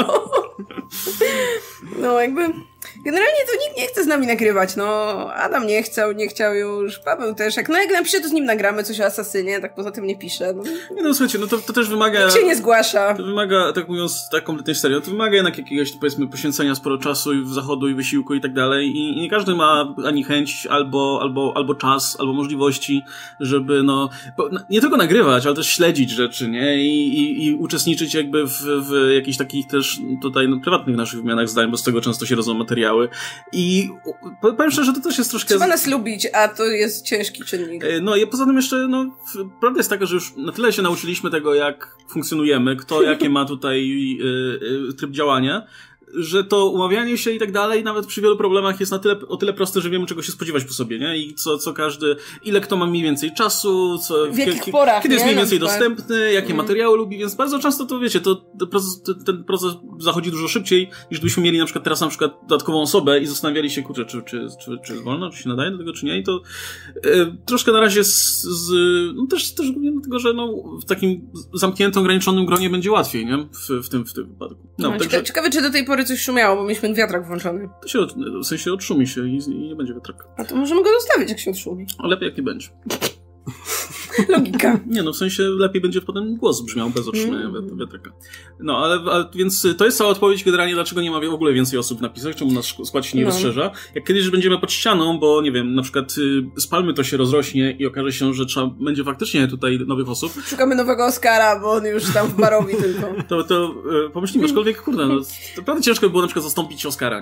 no jakby... Generalnie to nikt nie chce z nami nagrywać, no. Adam nie chciał, nie chciał już, Paweł też. Jak, no jak napisze, to z nim nagramy coś o Asasynie, tak poza tym nie pisze. No. Nie no, słuchajcie, no to, to też wymaga... Nikt się nie zgłasza. To wymaga, tak mówiąc tak kompletnie serio, to wymaga jednak jakiegoś, powiedzmy, poświęcenia sporo czasu i zachodu i wysiłku i tak dalej i, i nie każdy ma ani chęć, albo, albo, albo czas, albo możliwości, żeby no, bo, nie tylko nagrywać, ale też śledzić rzeczy, nie? I, i, i uczestniczyć jakby w, w jakichś takich też tutaj no, prywatnych naszych wymianach zdań, bo z tego często się rodzą materiały. I powiem szczerze, że to też jest troszkę... Trzeba nas lubić, a to jest ciężki czynnik. No i poza tym jeszcze, no, prawda jest taka, że już na tyle się nauczyliśmy tego, jak funkcjonujemy, kto jakie ma tutaj y, y, tryb działania, że to umawianie się i tak dalej, nawet przy wielu problemach jest na tyle, o tyle proste, że wiemy, czego się spodziewać po sobie, nie? I co, co każdy, ile kto ma mniej więcej czasu, co, w jakich porach, kiedy nie? jest mniej więcej dostępny, jakie mm. materiały lubi, więc bardzo często to wiecie, to, to proces, ten proces zachodzi dużo szybciej, niż gdybyśmy mieli na przykład teraz na przykład dodatkową osobę i zastanawiali się, kurczę, czy, czy, czy, czy wolno, czy się nadaje do tego, czy nie, i to e, troszkę na razie z, z no też, też głównie dlatego, że no, w takim zamkniętym, ograniczonym gronie będzie łatwiej, nie? W, w tym, w tym wypadku. No, no, także... Ciekawe, czy do tej pory coś szumiało, bo mieliśmy wiatrak włączony. To się, w sensie odszumi się i, i nie będzie wiatraka. A to możemy go zostawić, jak się odszumi. A lepiej jak nie będzie. Logika. Nie no, w sensie lepiej będzie potem głos brzmiał bez otrzymania mm. wiatraka. No, ale, ale więc to jest cała odpowiedź generalnie, dlaczego nie ma w ogóle więcej osób w napisach, czemu nasz skład się nie no. rozszerza. Jak kiedyś już będziemy pod ścianą, bo nie wiem, na przykład y, spalmy to się rozrośnie i okaże się, że trzeba będzie faktycznie tutaj nowych osób. Szukamy nowego Oscara, bo on już tam w barowi tylko. To, to y, pomyślimy, aczkolwiek kurde, no, to naprawdę ciężko by było na przykład zastąpić Oscara, nie?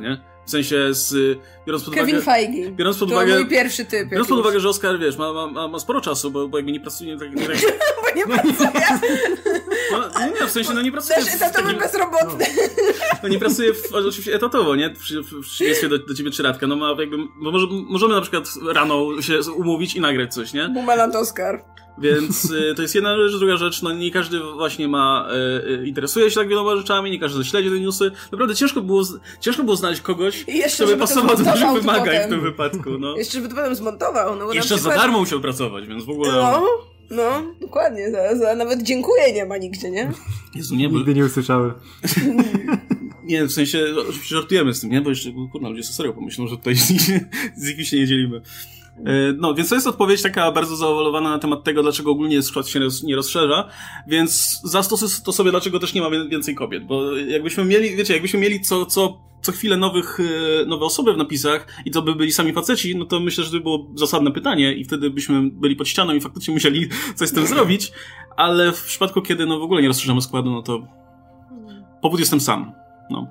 W sensie z... Biorąc pod Kevin uwagę, Feige. Biorąc pod to uwagę, mój pierwszy typ. Biorąc pod uwagę, że Oscar, wiesz, ma, ma, ma sporo czasu, bo, bo jakby nie pracuje... Tak, nie, tak, bo nie pracuje. No, nie, w sensie, no nie pracuje... Też etatowy takim, bezrobotny. No, no nie pracuje w, oczywiście etatowo, nie? W, w przeciwieństwie do, do ciebie trzylatka. No ma jakby... Bo może, możemy na przykład rano się umówić i nagrać coś, nie? Bumelant Oscar. Więc y, to jest jedna rzecz, druga rzecz, no nie każdy właśnie ma, y, y, interesuje się tak wieloma rzeczami, nie każdy śledzi te newsy. Naprawdę ciężko było, ciężko było znaleźć kogoś, kto by pasował do naszych wymagań potem. W tym wypadku, no. Jeszcze żeby to potem zmontował, no bo Jeszcze przykład... za darmo musiał pracować, więc w ogóle... No, no, dokładnie, za, za nawet dziękuję nie ma nigdzie, nie? Jezu, nie, bo... Nigdy nie usłyszałem. Nie, w sensie, oczywiście żartujemy z tym, nie? Bo jeszcze, kurna, ludzie sobie serio pomyślą, że tutaj z jakimś się nie dzielimy. No, więc to jest odpowiedź taka bardzo zaowalowana na temat tego, dlaczego ogólnie świat się nie rozszerza, więc zastosuj to sobie, dlaczego też nie ma więcej kobiet, bo jakbyśmy mieli, wiecie, jakbyśmy mieli co, co, co chwilę nowych, nowe osoby w napisach i to by byli sami faceci, no to myślę, że to by było zasadne pytanie i wtedy byśmy byli pod ścianą i faktycznie musieli coś z tym zrobić, ale w przypadku, kiedy no w ogóle nie rozszerzamy składu, no to powód jestem sam, no.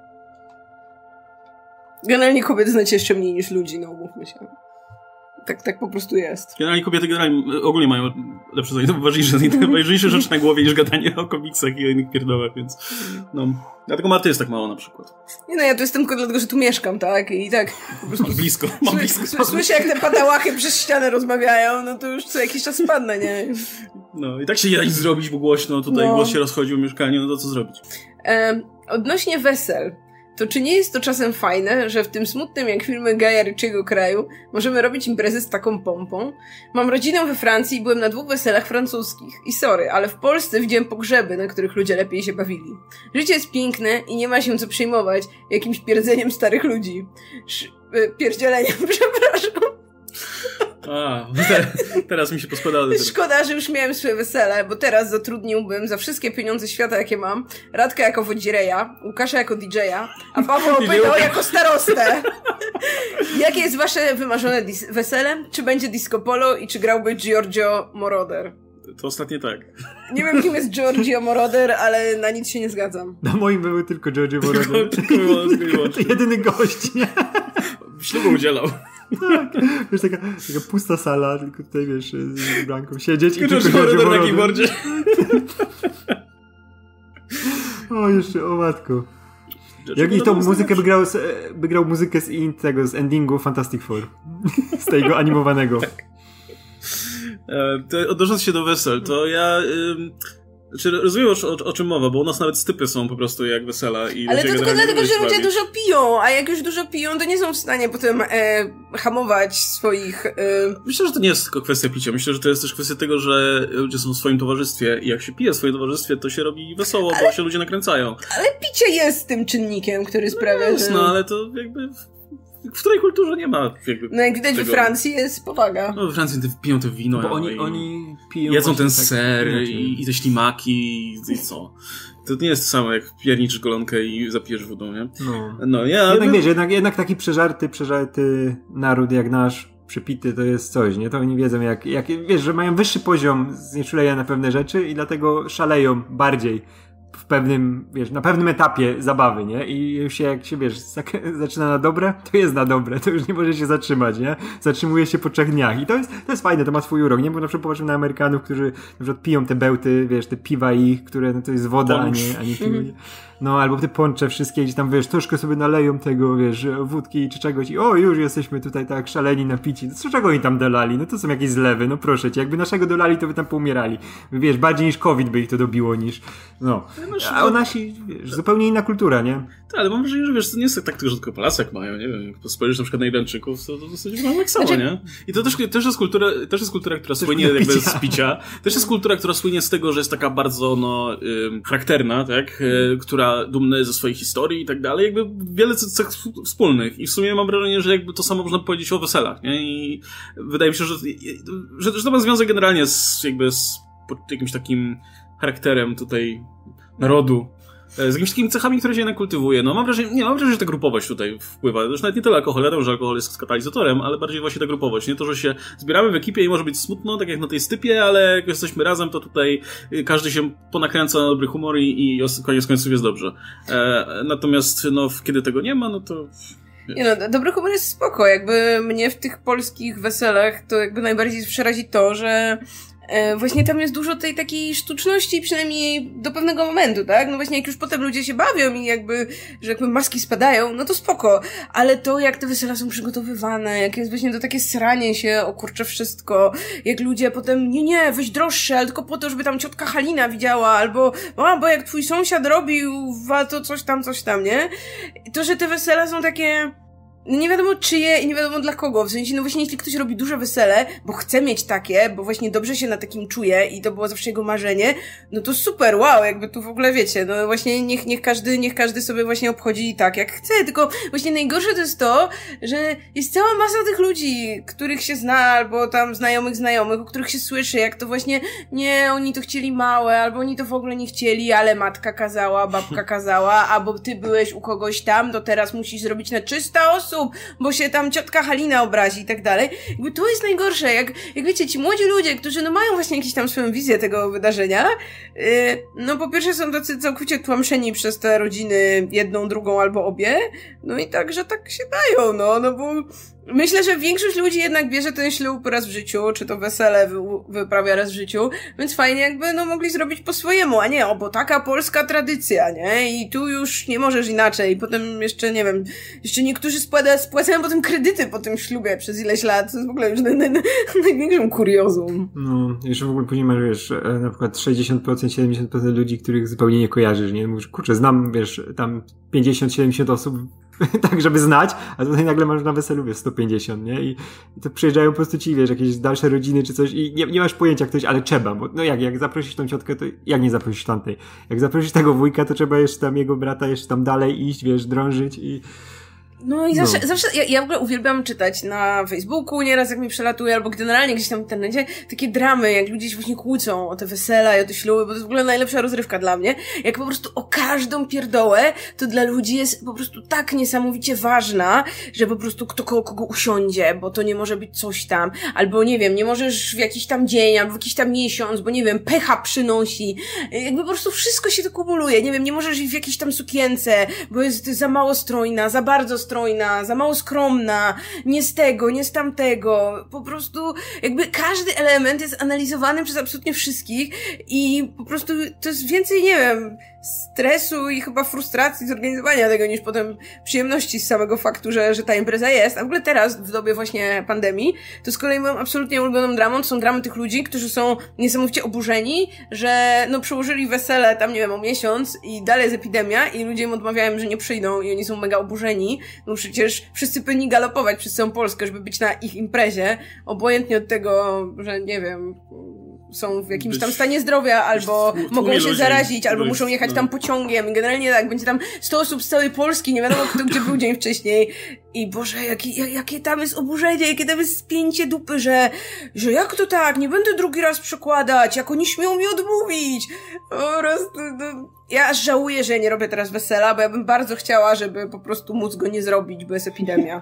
Generalnie kobiety znacie jeszcze mniej niż ludzi, no umówmy się. Tak, tak po prostu jest. Generalnie kobiety generalnie ogólnie mają lepsze zajęcie, ważniejsze, ważniejsze rzeczy na głowie niż gadanie o komiksach i o innych pierdołach, więc no. Dlatego Marty jest tak mało na przykład. Nie no, ja tu jestem tylko dlatego, że tu mieszkam, tak? I tak po prostu... Mam blisko, mam blisko. Sły, słyszę, jak te padałachy przez ścianę rozmawiają, no to już co jakiś czas spadnę, nie? No i tak się nie da nic zrobić, bo głośno, tutaj no. Głos się rozchodził w mieszkaniu, no to co zrobić? E, odnośnie wesel. To czy nie jest to czasem fajne, że w tym smutnym jak filmy Gaja Ritchiego kraju możemy robić imprezy z taką pompą? Mam rodzinę we Francji i byłem na dwóch weselach francuskich. I sorry, ale w Polsce widziałem pogrzeby, na których ludzie lepiej się bawili. Życie jest piękne i nie ma się co przejmować jakimś pierdzeniem starych ludzi. Sz- pierdzieleniem, przepraszam. A, te, teraz mi się poskładało. Szkoda, że już miałem swoje wesele, bo teraz zatrudniłbym za wszystkie pieniądze świata, jakie mam, Radka jako wodzireja, Łukasza jako didżeja, a Pawła Opytał jako starostę. Jakie jest wasze wymarzone dis- wesele? Czy będzie disco polo i czy grałby Giorgio Moroder? To ostatnie tak. Nie wiem, kim jest Giorgio Moroder, ale na nic się nie zgadzam. Na moim były tylko Giorgio Moroder. Tylko, tylko to jedyny gość, nie? Ślubu udzielał. Tak, wiesz, taka, taka pusta sala, tylko tutaj, wiesz, z Blanką siedzieć tylko i tylko Giorgio Moroder na keyboardzie. O, jeszcze, o matko. Jak i tą muzykę by grał, by grał muzykę z in, tego, z endingu Fantastic Four. Z tego animowanego. Tak. E, odnosząc się do wesel, to ja... Y, Znaczy, rozumiem, o, o czym mowa, bo u nas nawet stypy są po prostu jak wesela. I ale to tylko dlatego, że ludzie bawić. dużo piją, a jak już dużo piją, to nie są w stanie potem e, hamować swoich... E... Myślę, że to nie jest tylko kwestia picia. Myślę, że to jest też kwestia tego, że ludzie są w swoim towarzystwie i jak się pije w swoim towarzystwie, to się robi wesoło, ale... bo się ludzie nakręcają. Ale picie jest tym czynnikiem, który sprawia, no, że... No, ale to jakby... W której kulturze nie ma jakby no jak widać tego. We Francji jest powaga. No we Francji te, piją te wino. Bo oni, oni piją jedzą ten tak ser i, i te ślimaki i, i co. To nie jest to samo jak pierniczysz golonkę i zapijesz wodą, nie? No, no ja... Jednak wiesz, jednak, jednak taki przeżarty, przeżarty naród jak nasz, przepity, to jest coś, nie? To oni wiedzą jak, jak wiesz, że mają wyższy poziom znieczulenia na pewne rzeczy i dlatego szaleją bardziej. W pewnym, wiesz, na pewnym etapie zabawy, nie? I już się, jak się, wiesz, zaczyna na dobre, to jest na dobre, to już nie może się zatrzymać, nie? Zatrzymuje się po trzech dniach i to jest, to jest fajne, to ma swój urok, nie? Bo na przykład popatrzymy na Amerykanów, którzy na przykład piją te bełty, wiesz, te piwa ich, które, no to jest woda, a nie, a nie piwo. Mm-hmm. No, albo te poncze wszystkie, gdzie tam, wiesz, troszkę sobie naleją tego, wiesz, wódki czy czegoś i o, już jesteśmy tutaj tak szaleni napici. No, co czego oni tam dolali? No to są jakieś zlewy, no proszę cię, jakby naszego dolali, to by tam poumierali. Wiesz, bardziej niż COVID by ich to dobiło, niż, no. A o nasi, wiesz, zupełnie inna kultura, nie? Tak, ale mam wrażenie, że wiesz, to nie jest tak, że tylko Polacy jak mają, nie wiem, jak spojrzysz na przykład na Irlandczyków, to, to dosyć wygląda tak samo, znaczy... nie? I to też, też, jest kultura, też jest kultura, która słynie jakby picia. z picia. Też jest kultura, która słynie z tego, że jest taka bardzo, no, y, charakterna, tak? Y, która dumna ze swojej historii i tak dalej. Jakby wiele cech wspólnych. I w sumie mam wrażenie, że jakby to samo można powiedzieć o weselach, nie? I wydaje mi się, że, że, że to ma związek generalnie z jakby z jakimś takim charakterem tutaj narodu, z jakimiś takimi cechami, które się jednak kultywuje. No mam wrażenie, nie, mam wrażenie, że ta grupowość tutaj wpływa. Już nawet nie tyle alkohol, wiadomo, że alkohol jest katalizatorem, ale bardziej właśnie ta grupowość. Nie to, że się zbieramy w ekipie i może być smutno, tak jak na tej stypie, ale jak jesteśmy razem, to tutaj każdy się ponakręca na dobry humor i, i koniec końców jest dobrze. E, natomiast no, kiedy tego nie ma, no to... Nie no, dobry humor jest spoko, jakby mnie w tych polskich weselach to jakby najbardziej przerazi to, że e, właśnie tam jest dużo tej takiej sztuczności, przynajmniej do pewnego momentu, tak? No właśnie jak już potem ludzie się bawią i jakby, że jakby maski spadają, no to spoko, ale to jak te wesela są przygotowywane, jak jest właśnie to takie sranie się, o kurczę wszystko, jak ludzie potem, nie, nie, weź droższe, ale tylko po to, żeby tam ciotka Halina widziała, albo, a, bo jak twój sąsiad robił, a to coś tam, coś tam, nie? To, że te wesela są takie no nie wiadomo czyje i nie wiadomo dla kogo. W sensie, no właśnie jeśli ktoś robi duże wesele, bo chce mieć takie, bo właśnie dobrze się na takim czuje i to było zawsze jego marzenie, no to super, wow, jakby tu w ogóle wiecie, no właśnie niech, niech każdy, niech każdy sobie właśnie obchodzi tak jak chce, tylko właśnie najgorsze to jest to, że jest cała masa tych ludzi, których się zna, albo tam znajomych znajomych, o których się słyszy, jak to właśnie, nie, oni to chcieli małe, albo oni to w ogóle nie chcieli, ale matka kazała, babka kazała, albo ty byłeś u kogoś tam, to teraz musisz zrobić na trzysta osób, bo się tam ciotka Halina obrazi i tak dalej. Jakby to jest najgorsze, jak, jak wiecie, ci młodzi ludzie, którzy no mają właśnie jakąś tam swoją wizję tego wydarzenia, yy, no po pierwsze są tacy całkowicie tłamszeni przez te rodziny, jedną, drugą albo obie, no i tak, że tak się dają, no, no bo myślę, że większość ludzi jednak bierze ten ślub raz w życiu, czy to wesele wy, wyprawia raz w życiu, więc fajnie jakby no mogli zrobić po swojemu, a nie, o, bo taka polska tradycja, nie? I tu już nie możesz inaczej. I potem jeszcze, nie wiem, jeszcze niektórzy spłada, spłacają potem kredyty po tym ślubie przez ileś lat. To jest w ogóle już naj, naj, największym kuriozum. No, jeszcze w ogóle później masz, wiesz, na przykład sześćdziesiąt procent, siedemdziesiąt procent ludzi, których zupełnie nie kojarzysz, nie? Mówisz, kurczę, znam, wiesz, tam pięćdziesiąt siedemdziesiąt osób, tak, żeby znać, a tutaj nagle masz na weselu, wiesz, sto pięćdziesiąt, nie? I, i to przyjeżdżają po prostu ci, wiesz, jakieś dalsze rodziny czy coś i nie, nie masz pojęcia ktoś, ale trzeba, bo no jak, jak zaprosisz tą ciotkę, to jak nie zaprosisz tamtej? Jak zaprosisz tego wujka, to trzeba jeszcze tam jego brata jeszcze tam dalej iść, wiesz, drążyć i No i zawsze, no. zawsze ja, ja w ogóle uwielbiam czytać na Facebooku, nieraz jak mi przelatuje, albo generalnie gdzieś tam w internecie, takie dramy, jak ludzie się właśnie kłócą o te wesela i o te śluby, bo to jest w ogóle najlepsza rozrywka dla mnie. Jak po prostu o każdą pierdołę, to dla ludzi jest po prostu tak niesamowicie ważna, że po prostu kto koło kogo usiądzie, bo to nie może być coś tam, albo nie wiem, nie możesz w jakiś tam dzień, albo w jakiś tam miesiąc, bo nie wiem, pecha przynosi. Jakby po prostu wszystko się to kumuluje. Nie wiem, nie możesz iść w jakiejś tam sukience, bo jest za mało strojna, za bardzo strojna, strojna, za mało skromna, nie z tego, nie z tamtego. Po prostu jakby każdy element jest analizowany przez absolutnie wszystkich i po prostu to jest więcej, nie wiem, stresu i chyba frustracji z organizowania tego niż potem przyjemności z samego faktu, że, że ta impreza jest. A w ogóle teraz, w dobie właśnie pandemii, to z kolei moją absolutnie ulubioną dramą to są dramy tych ludzi, którzy są niesamowicie oburzeni, że no przełożyli wesele tam, nie wiem, o miesiąc i dalej jest epidemia i ludzie im odmawiają, że nie przyjdą i oni są mega oburzeni. No przecież wszyscy powinni galopować przez całą Polskę, żeby być na ich imprezie, obojętnie od tego, że nie wiem, są w jakimś tam stanie zdrowia, albo mogą się zarazić, albo muszą jechać tam pociągiem. I generalnie tak, będzie tam sto osób z całej Polski, nie wiadomo kto gdzie był dzień wcześniej. I Boże, jakie, jakie tam jest oburzenie, jakie tam jest spięcie dupy, że, że jak to tak, nie będę drugi raz przekładać, jak oni śmią mi odmówić. Po prostu, no, ja aż żałuję, że nie robię teraz wesela, bo ja bym bardzo chciała, żeby po prostu móc go nie zrobić, bo jest epidemia.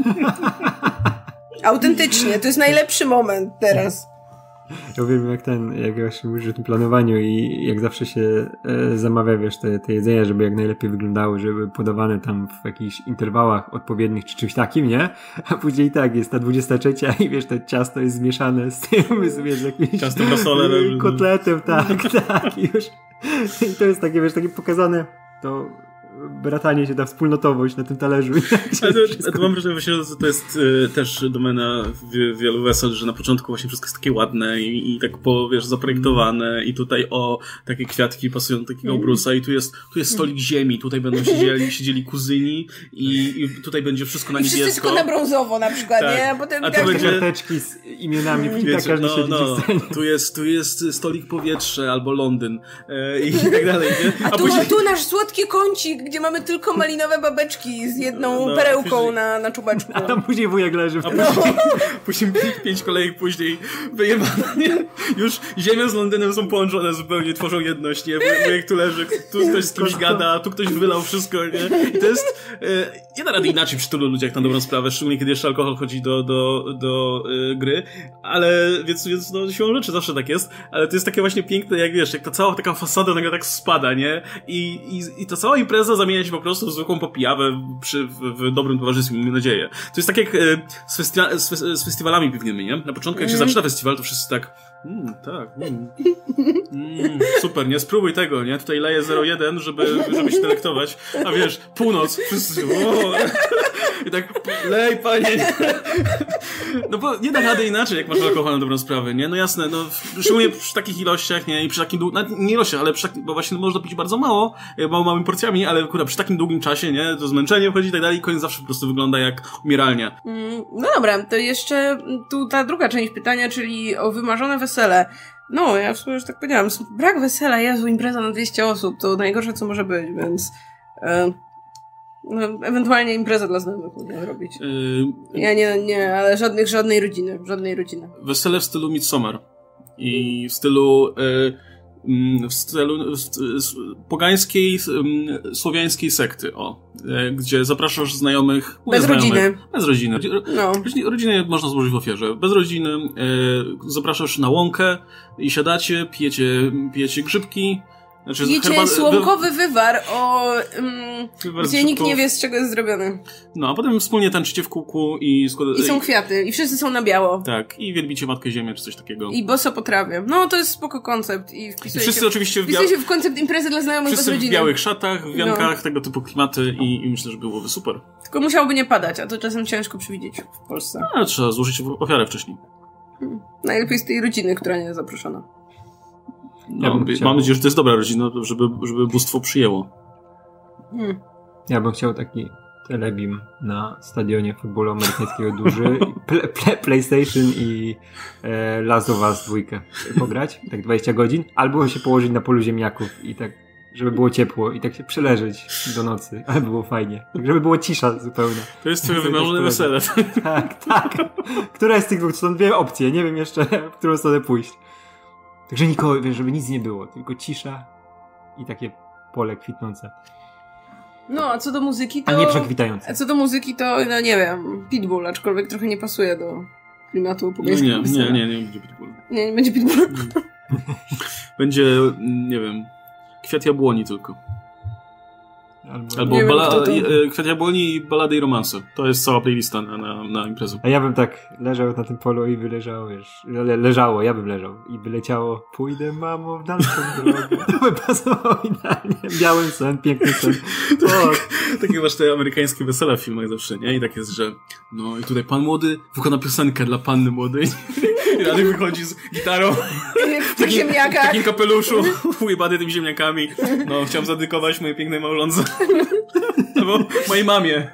Autentycznie, to jest najlepszy moment teraz. Ja uwielbiam jak ten, jak właśnie mówisz o tym planowaniu i jak zawsze się e, zamawia, wiesz, te, te jedzenia, żeby jak najlepiej wyglądały, żeby podawane tam w jakichś interwałach odpowiednich czy czymś takim, nie? A później tak, jest ta dwudziesta trzecia i wiesz, to ciasto jest zmieszane z tym, wiesz, jakimś ciasto fasolem, kotletem, tak, tak, i już. I to jest takie, wiesz, takie pokazane, to bratanie się, ta wspólnotowość na tym talerzu. Ale to, to mam wrażenie, że to jest y, też domena w, wielu wesel, że na początku właśnie wszystko jest takie ładne i, i tak po, wiesz, zaprojektowane i tutaj o, takie kwiatki pasują do takiego obrusa i tu jest, tu jest stolik ziemi, tutaj będą siedzieli, siedzieli kuzyni i, i tutaj będzie wszystko na niebiesko. Wszyscy tylko na brązowo na przykład, tak. Nie? A potem a to będzie karteczki z imionami, wiecie, tak każdy no, siedzi no, tu jest, tu jest stolik powietrze albo Londyn e, i tak dalej. Nie? A, a tu, później... tu nasz słodki kącik, gdzie mamy tylko malinowe babeczki z jedną no, perełką później... na, na czubeczku. A tam później wujek leży. A później, no. później pięć kolejek później wyjebane, nie? Już ziemia z Londynem są połączone zupełnie, tworzą jedność, nie? Wujek tu leży, tu ktoś z kimś gada, tu ktoś wylał wszystko, nie? I to jest... E, nie da rady inaczej przy tylu ludziach na dobrą sprawę, szczególnie kiedy jeszcze alkohol chodzi do, do, do e, gry, ale więc, więc no siłą rzeczy zawsze tak jest, ale to jest takie właśnie piękne, jak wiesz, jak ta cała taka fasada nagle tak spada, nie? I, i, i ta cała impreza można zamieniać po prostu w zwykłą popijawę przy, w, w dobrym towarzystwie, mam nadzieję. To jest tak jak e, z, festi- z, z festiwalami piwnymi, nie? Na początku jak się zaczyna festiwal, to wszyscy tak mm, tak, mm, mm, super, nie? Spróbuj tego, nie? Tutaj leję zero jeden, żeby, żeby się delektować, a wiesz, północ, wszyscy o, i tak lej, panie. No bo nie da rady inaczej, jak masz alkohol na dobrą sprawę, nie? No jasne, no szczególnie przy takich ilościach, nie? I przy takim długim, nie ilościach, ale przy takim, bo właśnie można pić bardzo mało, mało małymi porcjami, ale kurwa, przy takim długim czasie, nie? To zmęczenie wchodzi i tak dalej i koniec zawsze po prostu wygląda jak umieralnia. Mm, no dobra, to jeszcze tu ta druga część pytania, czyli o wymarzone wesele. No, ja w sumie już tak powiedziałam, brak wesela, Jezu, impreza na dwieście osób, to najgorsze, co może być, więc... E, no, ewentualnie imprezę dla znajomych można zrobić. Yy, ja nie, nie, ale żadnych, żadnej rodziny, żadnej rodziny. Wesele w stylu Midsommar i w stylu yy, w stylu w, w, pogańskiej, yy, słowiańskiej sekty, o, yy, gdzie zapraszasz znajomych... Bez znajomych, rodziny. Bez rodziny. No. Rodzinę można złożyć w ofierze. Bez rodziny yy, zapraszasz na łąkę i siadacie, pijecie, pijecie grzybki. Znaczy, Pijecie herba... słomkowy wywar, o, um, wywar gdzie nikt nie wie, z czego jest zrobiony. No, a potem wspólnie tańczycie w kółku i... I są kwiaty, i wszyscy są na biało. Tak, i wielbicie Matkę Ziemię, czy coś takiego. I boso po trawie. No, to jest spoko koncept. I wpisuje wszyscy się, oczywiście w, wpisuje się w koncept imprezy dla znajomych bez rodziny. Wszyscy w białych szatach, w wiankach, no. tego typu klimaty i, i myślę, że byłoby super. Tylko musiałoby nie padać, a to czasem ciężko przewidzieć w Polsce. No, ale trzeba złożyć ofiarę wcześniej. Hmm. Najlepiej z tej rodziny, która nie jest zaproszona. No, ja mam nadzieję, że to jest dobra rodzina, żeby, żeby bóstwo przyjęło. Hmm. Ja bym chciał taki telebim na stadionie futbolu amerykańskiego duży, ple, ple, PlayStation i e, Last of Us dwójkę pograć, tak dwadzieścia godzin, albo się położyć na polu ziemniaków i tak, żeby było ciepło i tak się przeleżeć do nocy, ale było fajnie. Tak, żeby było cisza zupełnie. To jest twoje wymarzone wesele. Tak, tak. Która z tych dwóch? To są dwie opcje, nie wiem jeszcze, w którą stronę pójść. Także nikogo, wiesz, żeby nic nie było, tylko cisza i takie pole kwitnące. No, a co do muzyki to... A nie przekwitające. A co do muzyki to, no nie wiem, Pitbull, aczkolwiek trochę nie pasuje do klimatu pogańskiego. No nie, nie, nie, nie będzie Pitbull. Nie, nie będzie Pitbull. Będzie, nie wiem, Kwiat Jabłoni tylko. Albo, Albo bala- to... Kwiat Jabłoni i balady i romanse. To jest cała playlista na, na, na imprezę. A ja bym tak leżał na tym polu i by leżało, wiesz, le- leżało, ja bym leżał i by leciało, pójdę mamo w dalszą drogę. To by pasowało idealnie. Biały sen, piękny sen. Tak, takie masz te amerykańskie wesela w filmach zawsze, nie? I tak jest, że no i tutaj pan młody wykona piosenkę dla panny młodej. I Radek wychodzi z gitarą. W tych ziemniakach. W takim kapeluszu, ujebany tymi ziemniakami. No, chciałem zadedykować mojej pięknej małżonce. Albo mojej mamie.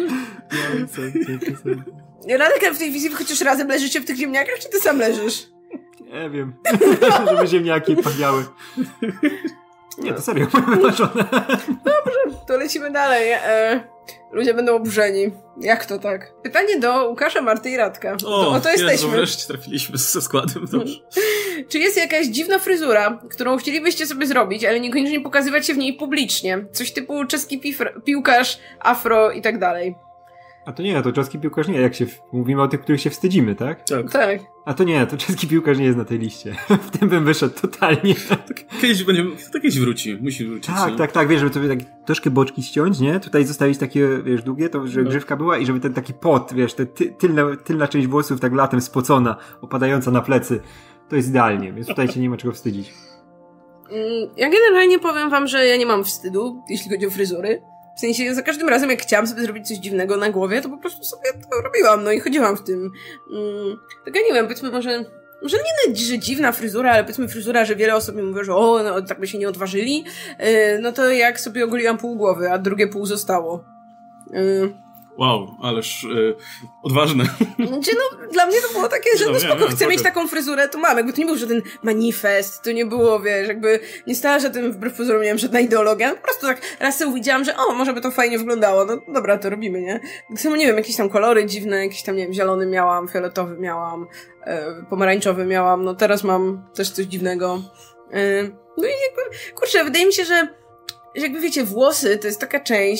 Radek, w tej wizji chociaż razem leżycie w tych ziemniakach, czy ty sam leżysz? Nie wiem. Żeby ziemniaki pachniały. Nie, to serio, moje wymarzone. Dobrze, to lecimy dalej. E, ludzie będą oburzeni. Jak to tak? Pytanie do Łukasza, Marty i Radka. O, to, o to Jezu, jesteśmy. wreszcie trafiliśmy ze składem. Dobrze. Czy jest jakaś dziwna fryzura, którą chcielibyście sobie zrobić, ale niekoniecznie pokazywać się w niej publicznie? Coś typu czeski pif- piłkarz, afro i tak dalej. A to nie, to czeski piłkarz nie, jak się w... mówimy o tych, których się wstydzimy, tak? Tak. Tak. A to nie, to czeski piłkarz nie jest na tej liście. W tym bym wyszedł totalnie. Kiedyś będzie, to kiedyś wróci, musi wrócić. Tak, no. tak, tak, wiesz, żeby sobie tak troszkę boczki ściąć, nie? Tutaj zostawić takie, wiesz, długie, to żeby grzywka była i żeby ten taki pot, wiesz, te ty, tylne, tylna część włosów tak latem spocona, opadająca na plecy. To jest idealnie, więc tutaj się nie ma czego wstydzić. Ja generalnie powiem wam, że ja nie mam wstydu, jeśli chodzi o fryzury. W sensie, za każdym razem, jak chciałam sobie zrobić coś dziwnego na głowie, to po prostu sobie to robiłam, no i chodziłam w tym. Mm, tak ja nie wiem, powiedzmy może, może nie, że dziwna fryzura, ale powiedzmy fryzura, że wiele osób mi mówi, że o, no tak by się nie odważyli, yy, no to jak sobie ogoliłam pół głowy, a drugie pół zostało. Yy. Wow, ależ yy, odważne. Znaczy, no, dla mnie to było takie, że no, no spoko, wiem, chcę wiem, mieć spoko. taką fryzurę, to mam. Jakby to nie był żaden manifest, to nie było, wiesz, jakby nie stała żaden, wbrew pozorom, nie wiem, żadna ideologia. No, po prostu tak raz sobie widziałam, że o, może by to fajnie wyglądało. No dobra, to robimy, nie? Tak samo, nie wiem, jakieś tam kolory dziwne, jakiś tam, nie wiem, zielony miałam, fioletowy miałam, e, pomarańczowy miałam, no teraz mam też coś dziwnego. E, no i jakby, kurczę, wydaje mi się, że, że jakby wiecie, włosy to jest taka część,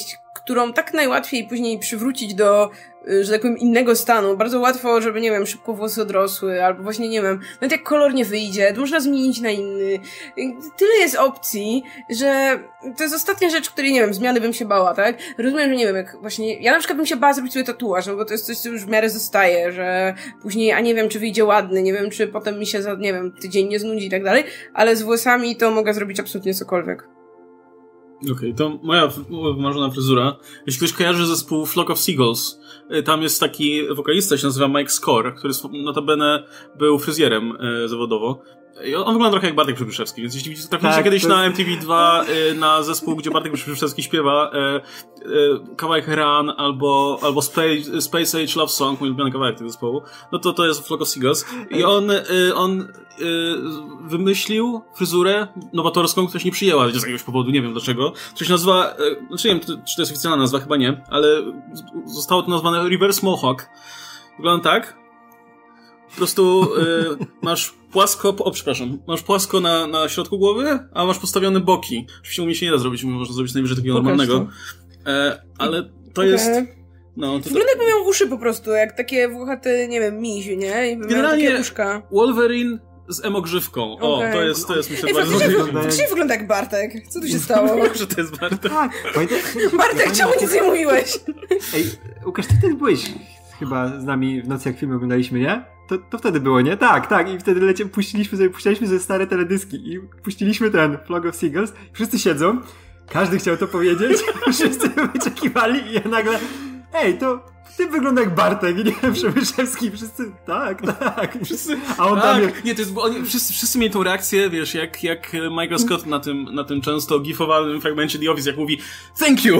którą tak najłatwiej później przywrócić do, że tak powiem, innego stanu. Bardzo łatwo, żeby, nie wiem, szybko włosy odrosły, albo właśnie, nie wiem, nawet jak kolor nie wyjdzie, to można zmienić na inny. Tyle jest opcji, że to jest ostatnia rzecz, której, nie wiem, zmiany bym się bała, tak? Rozumiem, że nie wiem, jak właśnie, ja na przykład bym się bała zrobić sobie tatuaż, no bo to jest coś, co już w miarę zostaje, że później, a nie wiem, czy wyjdzie ładny, nie wiem, czy potem mi się za, nie wiem, tydzień nie znudzi i tak dalej, ale z włosami to mogę zrobić absolutnie cokolwiek. Okej, okay, to moja wymarzona fryzura. Jeśli ktoś kojarzy zespół Flock of Seagulls, tam jest taki wokalista, się nazywa Mike Score, który notabene był fryzjerem e, zawodowo. I on wygląda trochę jak Bartek Przybyszewski, więc jeśli trafiliście tak, kiedyś jest... na M T V dva e, na zespół, gdzie Bartek Przybyszewski śpiewa e, e, kawałek Run albo, albo Space, Space Age Love Song, mój ulubiony kawałek tego zespołu, no to to jest Flock of Seagulls. I on, e, on e, wymyślił fryzurę nowatorską, która się nie przyjęła z jakiegoś powodu, nie wiem dlaczego. To się nazywa, e, znaczy nie wiem, czy to jest oficjalna nazwa, chyba nie, ale zostało to nazwane Reverse Mohawk. Wygląda tak. Po prostu y, masz płasko, o przepraszam, masz płasko na, na środku głowy, a masz postawione boki. Oczywiście u mnie się nie da zrobić, można zrobić najwyżej takiego normalnego. E, ale to okay. jest... No, to wygląda jakby miał uszy po prostu, jak takie włochate, nie wiem, mizi, nie? I generalnie takie uszka. Wolverine z emogrzywką. O, okay. to jest, to jest myślę, Ej, bardzo... Faktycznie wygląda jak Bartek. Co tu się stało? Że to jest Bartek. Tak, Bartek, czemu nic nie mówiłeś? Ej, Łukasz, ty wtedy byłeś chyba z nami w nocy, jak film oglądaliśmy, nie? To, to wtedy było, nie? Tak, tak. I wtedy lecie, puściliśmy sobie, puściliśmy sobie stare teledyski i puściliśmy ten Flock of Seagulls. Wszyscy siedzą, każdy chciał to powiedzieć, wszyscy wyczekiwali i ja nagle, ej, to ty wygląda jak Bartek, nie? Przybyszewski, wszyscy, tak, tak. Wszyscy, a on tak, tam... Nie, to jest, bo oni, wszyscy, wszyscy mieli tą reakcję, wiesz, jak, jak Michael Scott na tym, na tym często gifowanym fragmencie The Office, jak mówi thank you!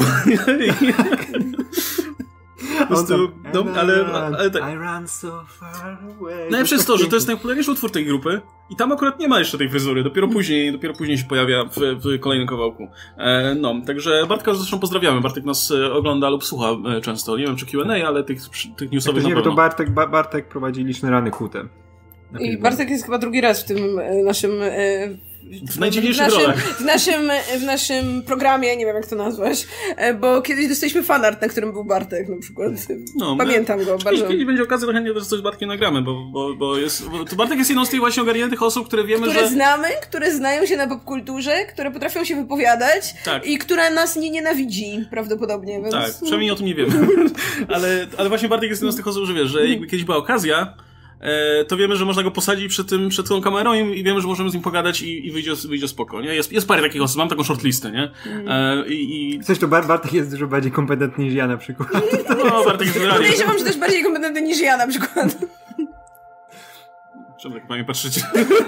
Po prostu, no, ale, ale tak. I run so far away. Najlepsze jest to, że to jest najpopularniejszy utwór tej grupy i tam akurat nie ma jeszcze tej fryzury, dopiero później, dopiero później się pojawia w, w kolejnym kawałku. E, no, także Bartka zresztą pozdrawiamy. Bartek nas ogląda lub słucha często. Nie wiem, czy Q and A, ale tych, tych newsowych jak na pewno. To Bartek, ba, Bartek prowadzi liczne rany kute. I Bartek jest chyba drugi raz w tym e, naszym... E, W najdziwniejszych rolach. W naszym, w naszym programie, nie wiem jak to nazwać, bo kiedyś dostaliśmy fanart, na którym był Bartek na przykład. No, Pamiętam go bardzo. Jeśli będzie okazja, to chętnie też coś z Bartkiem nagramy, bo, bo, bo jest... Bo to Bartek jest jedną z tych właśnie ogarniętych osób, które wiemy, które że... Które znamy, które znają się na popkulturze, które potrafią się wypowiadać tak. i która nas nie nienawidzi prawdopodobnie. Więc... Tak, przynajmniej o tym nie wiemy. ale, ale właśnie Bartek jest jedną z tych osób, że wiesz, że jakby kiedyś była okazja, to wiemy, że można go posadzić przed tym, przed tą kamerą i, i wiemy, że możemy z nim pogadać i, i wyjdzie, wyjdzie spoko, nie? Jest, jest parę takich osób, mam taką shortlistę, nie? Mm. E, i, i... Coś, to Bar- Bartek jest dużo bardziej kompetentny niż ja na przykład. No, Bartek jest wyraźnie. Podejrzewam, że też bardziej kompetentny niż ja na przykład. Czemu tak na mnie patrzycie?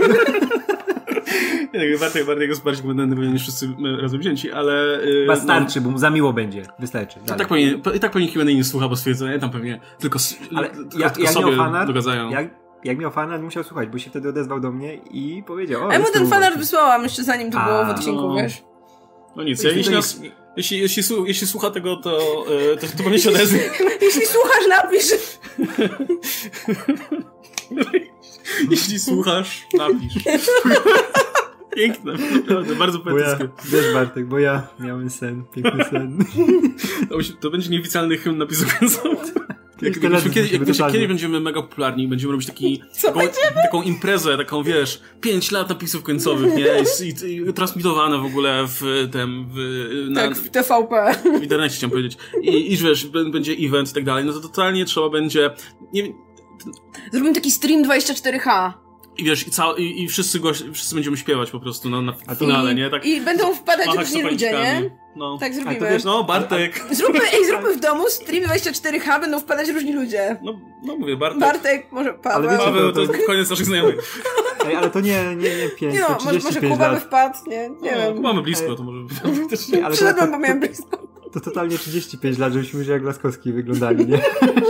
Nie, Bartek, Bartek jest bardziej kompetentny niż wszyscy razem wzięci, ale... Chyba starczy, no, bo mu za miło będzie. Wystarczy. I tak pewnie, i tak pewnie Q and A nie słucha, bo stwierdza, nie, tam pewnie tylko, ale tylko, jak, tylko jak sobie fanart, dogadzają. Jak, jak miał fanart, musiał słuchać, bo się wtedy odezwał do mnie i powiedział... O, a ja mu ten fanart wysłałam jeszcze zanim to a, było w odcinku, no, wiesz? No nic, ja, jeśli, nas, jeśli, jeśli, jeśli słucha tego, to, to, to pewnie się odezwie. Jeśli słuchasz, napisz. Jeśli słuchasz, napisz. Piękne, naprawdę, bardzo poetyckie. Ja, wiesz Bartek, bo ja miałem sen, piękny sen. To, to będzie nieoficjalny hymn napisów końcowych. Jak, jak, jak, kiedy, jak, wiesz, kiedy będziemy mega popularni i będziemy robić taki, taką, taką imprezę, taką wiesz, pięć lat napisów końcowych, nie? I, i, i transmitowane w ogóle w tym, w, na, tak, w T V P. W internecie chciałem powiedzieć. I, i wiesz, będzie event i tak dalej, no to totalnie trzeba będzie... Nie, Zrobimy taki stream dwadzieścia cztery H. I wiesz, i, ca- i, i wszyscy, goś- wszyscy będziemy śpiewać po prostu na, na finale, I, nie? Tak, I będą wpadać różni ludzie, nie? No. Tak zrobimy. Wiesz, no, Bartek. Zróbmy, ej, zróbmy w domu stream dwadzieścia cztery H, będą wpadać różni ludzie. No, no mówię, Bartek. Bartek, może Paweł. Ale wiecie, Paweł, to jest koniec naszych znajomych. Ej, ale to nie, nie, nie pięć, nie, to no, może, może Kuba by wpadł, nie? Nie no, wiem. Mamy blisko, to może... Przyszedłem, bo miałem blisko. To, to totalnie trzydzieści pięć lat, żebyśmy już jak Laskowski wyglądali, nie?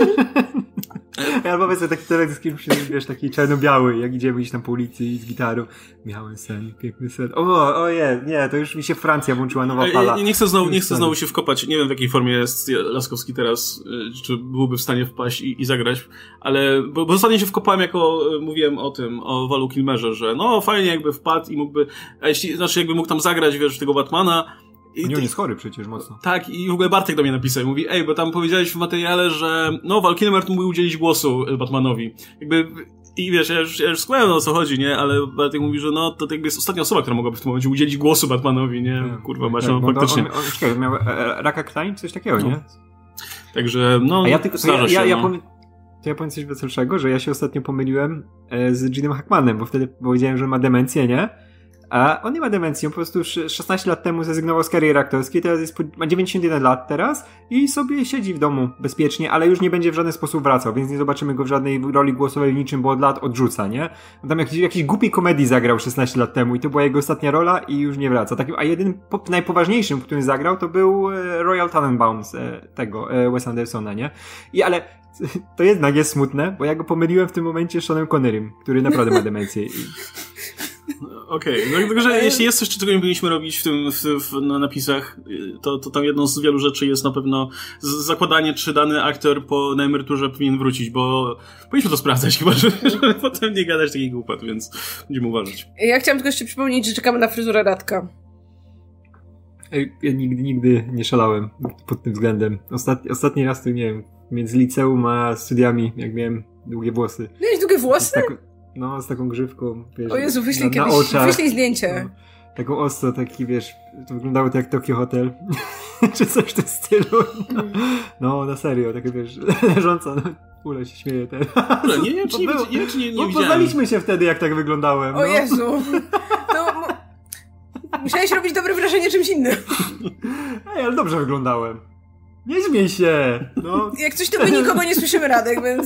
Ja albo sobie taki teledysk, wiesz, taki czarno-biały, jak idziemy gdzieś tam po ulicy i z gitarą. Miałem sen, piękny sen. O, o je, nie, to już mi się Francja włączyła, nowa fala. Nie, nie chcę znowu, nie chcę znowu się wkopać, nie wiem w jakiej formie jest Laskowski teraz, czy byłby w stanie wpaść i, i zagrać, ale, bo, bo ostatnio się wkopałem, jako mówiłem o tym, o Valu Kilmerze, że no fajnie jakby wpadł i mógłby, a jeśli, znaczy jakby mógł tam zagrać, wiesz, tego Batmana, Nie, on jest chory przecież mocno. Tak, i w ogóle Bartek do mnie napisał, mówi, ej, bo tam powiedziałeś w materiale, że no, Val Kilmer mógł udzielić głosu Batmanowi. Jakby, i wiesz, ja już, ja już składam, o co chodzi, nie? Ale Bartek mówi, że no, to jakby jest ostatnia osoba, która mogłaby w tym momencie udzielić głosu Batmanowi, nie? Tak, Kurwa, masz, tak, no, faktycznie. On, on, on, czekaj, miał e, raka krtani, coś takiego, no. Nie? Także, no, A ja tylko, zdarza ja, się, ja, ja no. powiem, to ja powiem coś weselszego, że ja się ostatnio pomyliłem e, z Gene'em Hackmanem, bo wtedy powiedziałem, że on ma demencję, nie? A on nie ma demencji, on po prostu już szesnaście lat temu zrezygnował z kariery aktorskiej, teraz jest, ma dziewięćdziesiąt jeden lat teraz i sobie siedzi w domu bezpiecznie, ale już nie będzie w żaden sposób wracał, więc nie zobaczymy go w żadnej roli głosowej niczym, bo od lat odrzuca, nie? On tam jakiś, jakiś głupi komedii zagrał szesnaście lat temu i to była jego ostatnia rola i już nie wraca. Takim, a jeden po, najpoważniejszym, w którym zagrał, to był e, Royal Tenenbaums e, tego, e, Wes Andersona, nie? I ale to jednak jest smutne, bo ja go pomyliłem w tym momencie z Seanem Connerym, który naprawdę ma demencję. I... Okej, okay. No tylko, że jeśli jest coś, czego nie powinniśmy robić w tym, w, w, na napisach, to, to tam jedną z wielu rzeczy jest na pewno zakładanie, czy dany aktor po, na emeryturze powinien wrócić, bo powinniśmy to sprawdzać chyba, żeby, żeby potem nie gadać takich głupot, więc będziemy uważać. Ja chciałam tylko jeszcze przypomnieć, że czekamy na fryzurę Radka. Ja nigdy, nigdy nie szalałem pod tym względem. Ostatni, ostatni raz to nie wiem, między liceum a studiami, jak miałem długie włosy. Miałeś długie włosy? Tak, no, z taką grzywką, wiesz, o Jezu, wyślij na, na kiedyś, oczach. wyślij zdjęcie. No, taką ostro, taki, wiesz, to wyglądało to jak Tokyo Hotel. Czy coś w tym stylu. No, no na serio, takie, wiesz, leżąca, no, Ule się śmieje teraz. Ale nie wiem, czy nie, nie, nie, czy nie, nie bo widziałem. poznaliśmy się wtedy, jak tak wyglądałem. O no. Jezu. No, musiałeś robić dobre wrażenie czymś innym. Ej, ale dobrze wyglądałem. Nie zmień się. No. Jak coś, to my nikogo nie słyszymy, Radek, więc...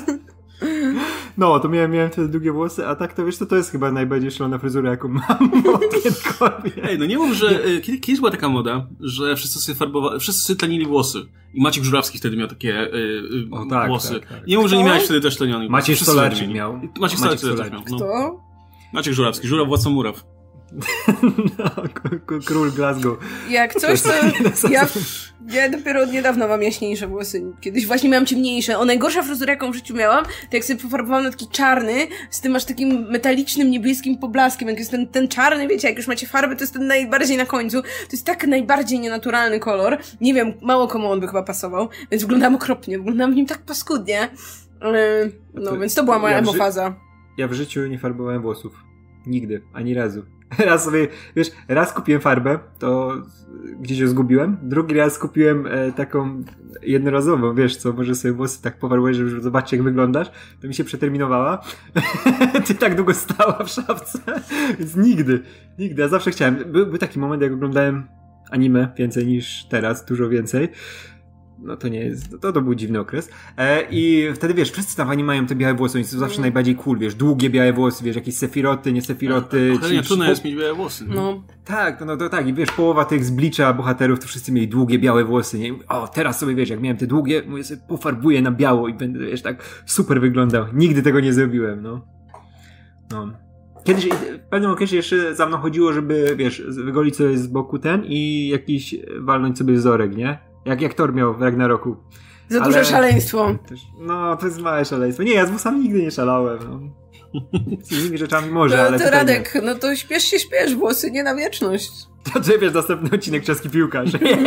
No, to miałem, miałem wtedy długie włosy, a tak to wiesz, to, to jest chyba najbardziej szalona fryzura, jaką mam kiedykolwiek. Ej, no nie mów, że kiedy, kiedyś była taka moda, że wszyscy sobie farbowali, wszyscy sobie tlenili włosy. I Maciek Żurawski wtedy miał takie yy, o, tak, włosy. Tak, tak. Nie mów, że nie Kto? miałeś wtedy też tlenionych. Maciej Stolarczyk miał. Maciek Stolarczyk też miał. No. Kto? Maciek Żurawski, Żuraw Władca Muraw. No, król Glasgow. Jak coś, to ja, ja dopiero od niedawna mam jaśniejsze włosy. Kiedyś właśnie miałam ciemniejsze. O, najgorsza fryzura, jaką w życiu miałam, to jak sobie pofarbowałam na taki czarny, z tym aż takim metalicznym, niebieskim poblaskiem. Jak jest ten, ten czarny, wiecie, jak już macie farbę, to jest ten najbardziej na końcu. To jest tak najbardziej nienaturalny kolor. Nie wiem, mało komu on by chyba pasował, więc wyglądałam okropnie. Wyglądałam w nim tak paskudnie. Yy, no, to, więc to była moja ja emofaza. Ży- ja w życiu nie farbowałem włosów. Nigdy. Ani razu. Raz sobie, wiesz, raz kupiłem farbę, to gdzieś ją zgubiłem. Drugi raz kupiłem e, taką jednorazową, wiesz co, może sobie włosy tak pofarbować, żeby zobaczyć jak wyglądasz. To mi się przeterminowała. Ty tak długo stała w szafce. Więc nigdy, nigdy. Ja zawsze chciałem. Był, był taki moment, jak oglądałem anime więcej niż teraz, dużo więcej. No to nie jest, to, to był dziwny okres. E, I wtedy, wiesz, wszyscy tam ani mają te białe włosy, oni są zawsze mm. najbardziej cool, wiesz, długie białe włosy, wiesz, jakieś sefiroty, nie sefiroty. Ale nie, trudno jest mieć białe włosy. No. no. Tak, no to tak, i wiesz, połowa tych z Bleacha bohaterów to wszyscy mieli długie, białe włosy, nie? O, teraz sobie, wiesz, jak miałem te długie, mówię sobie, pofarbuję na biało i będę, wiesz, tak super wyglądał. Nigdy tego nie zrobiłem, no. No. Kiedyś, w pewnym okresie jeszcze za mną chodziło, żeby, wiesz, wygolić sobie z boku ten i jakiś walnąć sobie wzorek, nie? Jak, jak Thor miał w Ragnaroku. Za duże ale... szaleństwo. No, to jest małe szaleństwo. Nie, ja z włosami nigdy nie szalałem. No. Z innymi rzeczami może, no, ale to Radek, nie. No to śpiesz się, śpiesz, włosy nie na wieczność. To ty wiesz, następny odcinek Czeski Piłkarz.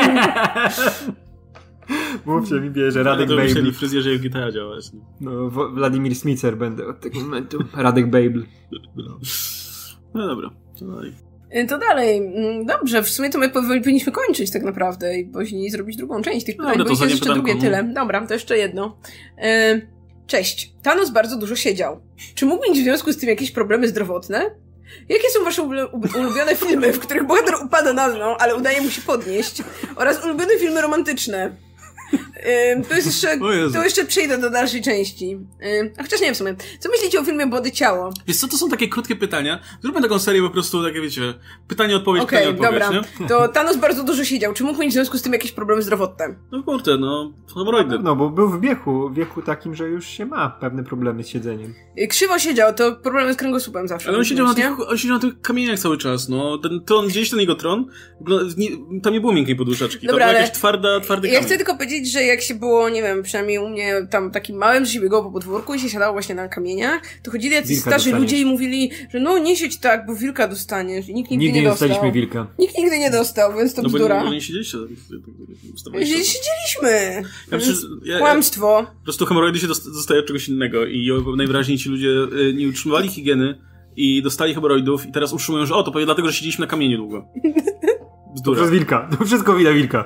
Mówcie mi bierze, Radek Babel. Babel. To w fryzjerze w gitarze działać. No, Władimir Smicer będę od tego momentu. Radek Babel. No, no dobra, to dalej. To dalej. Dobrze, w sumie to my powinniśmy kończyć tak naprawdę i później zrobić drugą część tych pytań, Dobra, bo jest jeszcze drugie no. tyle. Dobra, to jeszcze jedno. Cześć. Thanos bardzo dużo siedział. Czy mógł mieć w związku z tym jakieś problemy zdrowotne? Jakie są wasze ulubione filmy, w których bohater upada na dno, ale udaje mu się podnieść? Oraz ulubione filmy romantyczne? Ym, to jest jeszcze, to jeszcze przejdę do dalszej części. Ym, a chociaż nie w sumie. Co myślicie o filmie Body Ciało? Wiesz co, to są takie krótkie pytania. Zróbmy taką serię po prostu, takie wiecie, pytanie, odpowiedź, okay, pytanie, odpowiedź, dobra. nie? To Thanos bardzo dużo siedział. Czy mógł mieć w związku z tym jakieś problemy zdrowotne? No kurde, no, hemoroidy. No, bo był w wieku, w wieku takim, że już się ma pewne problemy z siedzeniem. Krzywo siedział, to problemy z kręgosłupem zawsze. Ale on siedział, na tych, on siedział na tych kamieniach cały czas, no. Ten tron, gdzieś ten jego tron, nie, tam nie było miękkiej poduszeczki. Dobra, to była ale jakaś twarda, twardy ja kamień. chcę tylko powiedzieć, że jak jak się było, nie wiem, przynajmniej u mnie tam takim małym, że się biegało po podwórku i się siadało właśnie na kamieniach, to chodzili jacyś Wilka starzy dostaniesz. ludzie i mówili, że no nie siedź tak, bo wilka dostaniesz. I nikt nigdy, Nigdy nie nie dostał. dostaliśmy wilka. Nikt nigdy nie dostał, więc to No bo bzdura. nie, nie siedzieliście. Siedzieliśmy. Siedzieliśmy. Ja przecież, ja, Kłamstwo. Po prostu hemoroidy się dost- dostaje od czegoś innego i najwyraźniej ci ludzie y, nie utrzymywali higieny i dostali hemoroidów i teraz utrzymują, że o, to pewnie dlatego, że siedzieliśmy na kamieniu długo. Bzdura. Przez wilka. To wszystko wina wilka.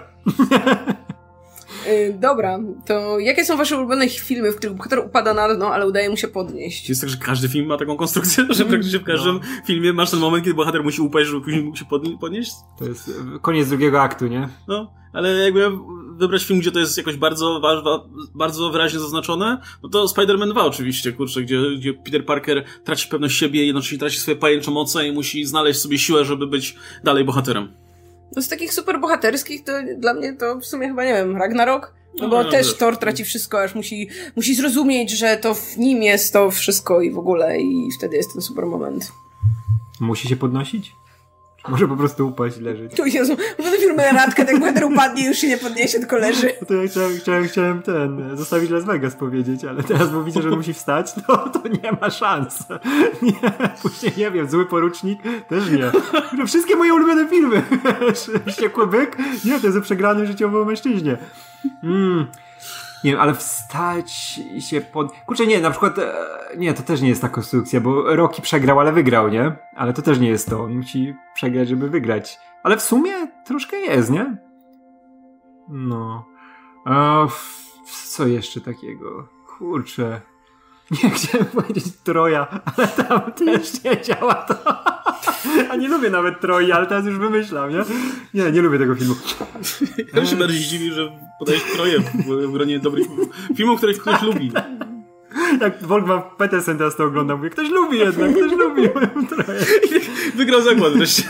Yy, dobra, to jakie są wasze ulubione filmy, w których bohater upada na dno, ale udaje mu się podnieść? Jest tak, że każdy film ma taką konstrukcję, że praktycznie w każdym No. filmie masz ten moment, kiedy bohater musi upaść, żeby później mógł się podnie- podnieść. To jest e, koniec drugiego aktu, nie? No, ale jakby wybrać film, gdzie to jest jakoś bardzo, wa- bardzo wyraźnie zaznaczone, no to Spider-Man dwa oczywiście, kurczę, gdzie, gdzie Peter Parker traci pewność siebie i jednocześnie traci swoje pajęcze moce i musi znaleźć sobie siłę, żeby być dalej bohaterem. No z takich super bohaterskich to dla mnie to w sumie chyba, nie wiem, Ragnarok? No No, bo no, też wiesz. Thor traci wszystko, aż musi, musi zrozumieć, że to w nim jest to wszystko i w ogóle i wtedy jest ten super moment. Musi się podnosić? Może po prostu upaść i leżeć. Tu Jezu, będę filmy Radka, tak bohater upadnie i już się nie podniesie, tylko leży. No to ja chciałem, chciałem, chciałem ten, zostawić Las Vegas powiedzieć, ale teraz mówicie, że on musi wstać, no to nie ma szans. Nie, później nie wiem, Zły Porucznik też nie. No, wszystkie moje ulubione filmy. Wściekły byk? Nie, to jest o przegranym życiowo mężczyźnie. Mm. Nie wiem, ale wstać i się pod... Kurczę, nie, na przykład... E, nie, to też nie jest ta konstrukcja, bo Rocky przegrał, ale wygrał, nie? Ale to też nie jest to. On musi przegrać, żeby wygrać. Ale w sumie troszkę jest, nie? No. A w, co jeszcze takiego? Kurczę. Nie chciałem powiedzieć Troja, ale tam też nie działa to. A nie lubię nawet Troi, ale teraz już wymyślam, nie? Nie, nie lubię tego filmu. Ja bym się bardziej zdziwił, że podajesz Troję w, w gronie dobrych filmów, które ktoś lubi. Jak Wolfgang Petersen teraz to ogląda, mówię, ktoś lubi jednak, ktoś lubi moją Troję. Wygrał zakład wreszcie.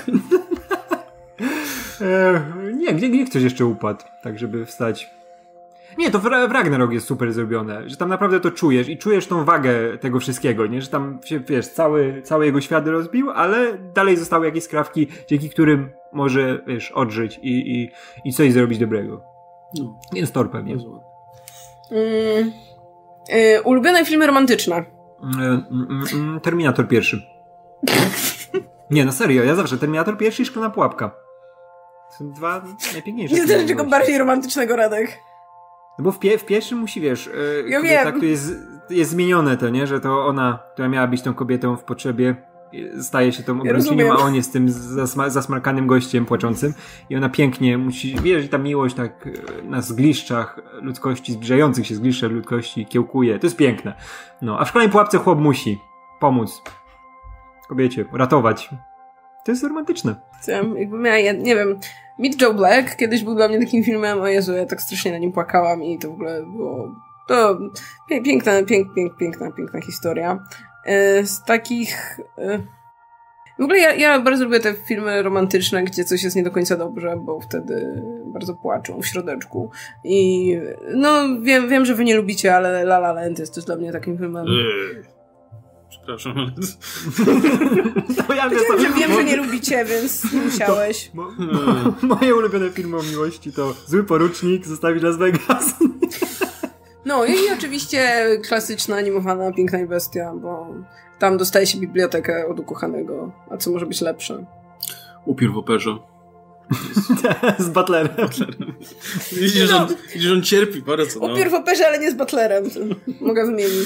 E, nie, gdzie, gdzie ktoś jeszcze upadł, tak żeby wstać? Nie, to w, w Ragnarok jest super zrobione, że tam naprawdę to czujesz i czujesz tą wagę tego wszystkiego, nie? Że tam się, wiesz, cały, cały jego świat rozbił, ale dalej zostały jakieś skrawki, dzięki którym może, wiesz, odżyć i, i, i coś zrobić dobrego. No. Więc Thor pewnie. Mm, y, ulubione filmy romantyczne. Mm, mm, mm, Terminator pierwszy. Nie, no serio, ja zawsze Terminator pierwszy i Szklana pułapka. Są dwa najpiękniejsze Nie filmy. też czego bardziej romantycznego, Radek. No bo w, pie- w pierwszym musi, wiesz, yy, Ja kobieta, wiem. tu jest, jest zmienione to, nie? Że to ona, która miała być tą kobietą w potrzebie, staje się tą obrończynią, rozumiem. a on jest tym zasma- zasmarkanym gościem płaczącym i ona pięknie musi, wiesz, ta miłość tak yy, na zgliszczach ludzkości, zbliżających się zgliszczach ludzkości kiełkuje. To jest piękne. No, a w Szklanej pułapce chłop musi pomóc kobiecie, ratować. To jest romantyczne. Co ja jakby miała, ja, nie wiem, Meet Joe Black kiedyś był dla mnie takim filmem, o Jezu, ja tak strasznie na nim płakałam i to w ogóle było, to pie- piękna, pięk, pięk, piękna, piękna historia. E, z takich... E, w ogóle ja, ja bardzo lubię te filmy romantyczne, gdzie coś jest nie do końca dobrze, bo wtedy bardzo płaczą w środeczku. I no, wiem, wiem, że wy nie lubicie, ale La La Land jest też dla mnie takim filmem. Eee. Przepraszam, ale... To ja Wiem, że wiem, że nie lubicie, więc nie musiałeś. Mo- mo- moje ulubione filmy o miłości to Zły Porucznik, Zostawić Las Vegas. No i oczywiście klasyczna animowana Piękna i Bestia, bo tam dostaje się bibliotekę od ukochanego, a co może być lepsze? Upiór w operze. Z Butlerem. Widzisz, że on, widzisz, że on cierpi bardzo. No. Upiór w operze, ale nie z Butlerem. To mogę wymienić.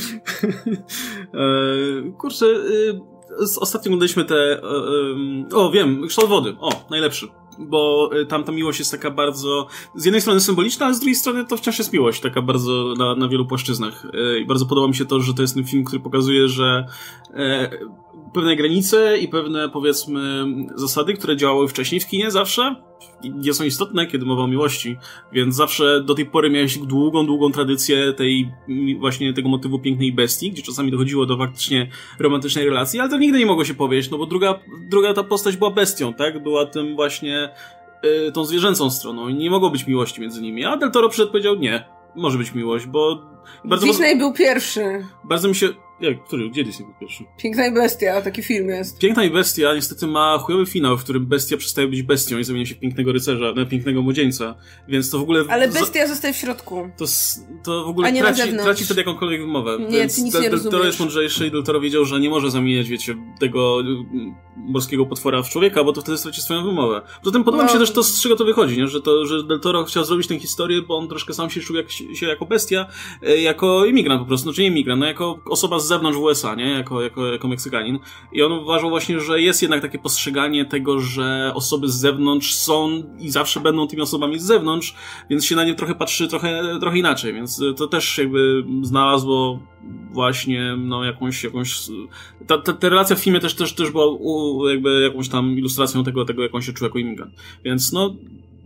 e, kurczę, e, ostatnio oglądaliśmy te... E, e, o, wiem, Kształt wody. O, najlepszy. Bo e, tam ta miłość jest taka bardzo... Z jednej strony symboliczna, ale z drugiej strony to wciąż jest miłość. Taka bardzo na, na wielu płaszczyznach. E, I bardzo podoba mi się to, że to jest ten film, który pokazuje, że e, pewne granice i pewne, powiedzmy, zasady, które działały wcześniej w kinie zawsze, nie są istotne, kiedy mowa o miłości. Więc zawsze do tej pory miałeś długą, długą tradycję tej właśnie tego motywu pięknej bestii, gdzie czasami dochodziło do faktycznie romantycznej relacji, ale to nigdy nie mogło się powieść, no bo druga, druga ta postać była bestią, tak? Była tym właśnie y, tą zwierzęcą stroną i nie mogło być miłości między nimi. A Del Toro przyszedł i powiedział, nie, może być miłość, bo... Bardzo Disney był pierwszy. Bardzo mi się Jak? Który? Gdzie Disney był pierwszy? Piękna i Bestia, taki film jest. Piękna i Bestia niestety ma chujowy finał, w którym Bestia przestaje być bestią i zamienia się w pięknego rycerza, na pięknego młodzieńca, więc to w ogóle... Ale Bestia zostaje w środku. To, to w ogóle traci, traci wtedy jakąkolwiek wymowę. Nie, więc ty nic Del, nie Del rozumiesz. Toro jest mądrzejszy i Del Toro wiedział, że nie może zamieniać, wiecie, tego morskiego potwora w człowieka, bo to wtedy straci swoją wymowę. Poza tym podoba no. mi się też to, z czego to wychodzi, nie? Że, to, że Del Toro chciał zrobić tę historię, bo on troszkę sam się czuł jak, się jako bestia, jako imigrant po prostu, no czy nie imigrant, no jako osoba z zewnątrz U S A, nie? Jako, jako, jako Meksykanin. I on uważał właśnie, że jest jednak takie postrzeganie tego, że osoby z zewnątrz są i zawsze będą tymi osobami z zewnątrz, więc się na nie trochę patrzy trochę, trochę inaczej, więc to też jakby znalazło właśnie, no, jakąś, jakąś, ta, ta, ta relacja w filmie też, też, też była u, jakby jakąś tam ilustracją tego, tego, jak on się czuł jako imigrant. Więc no,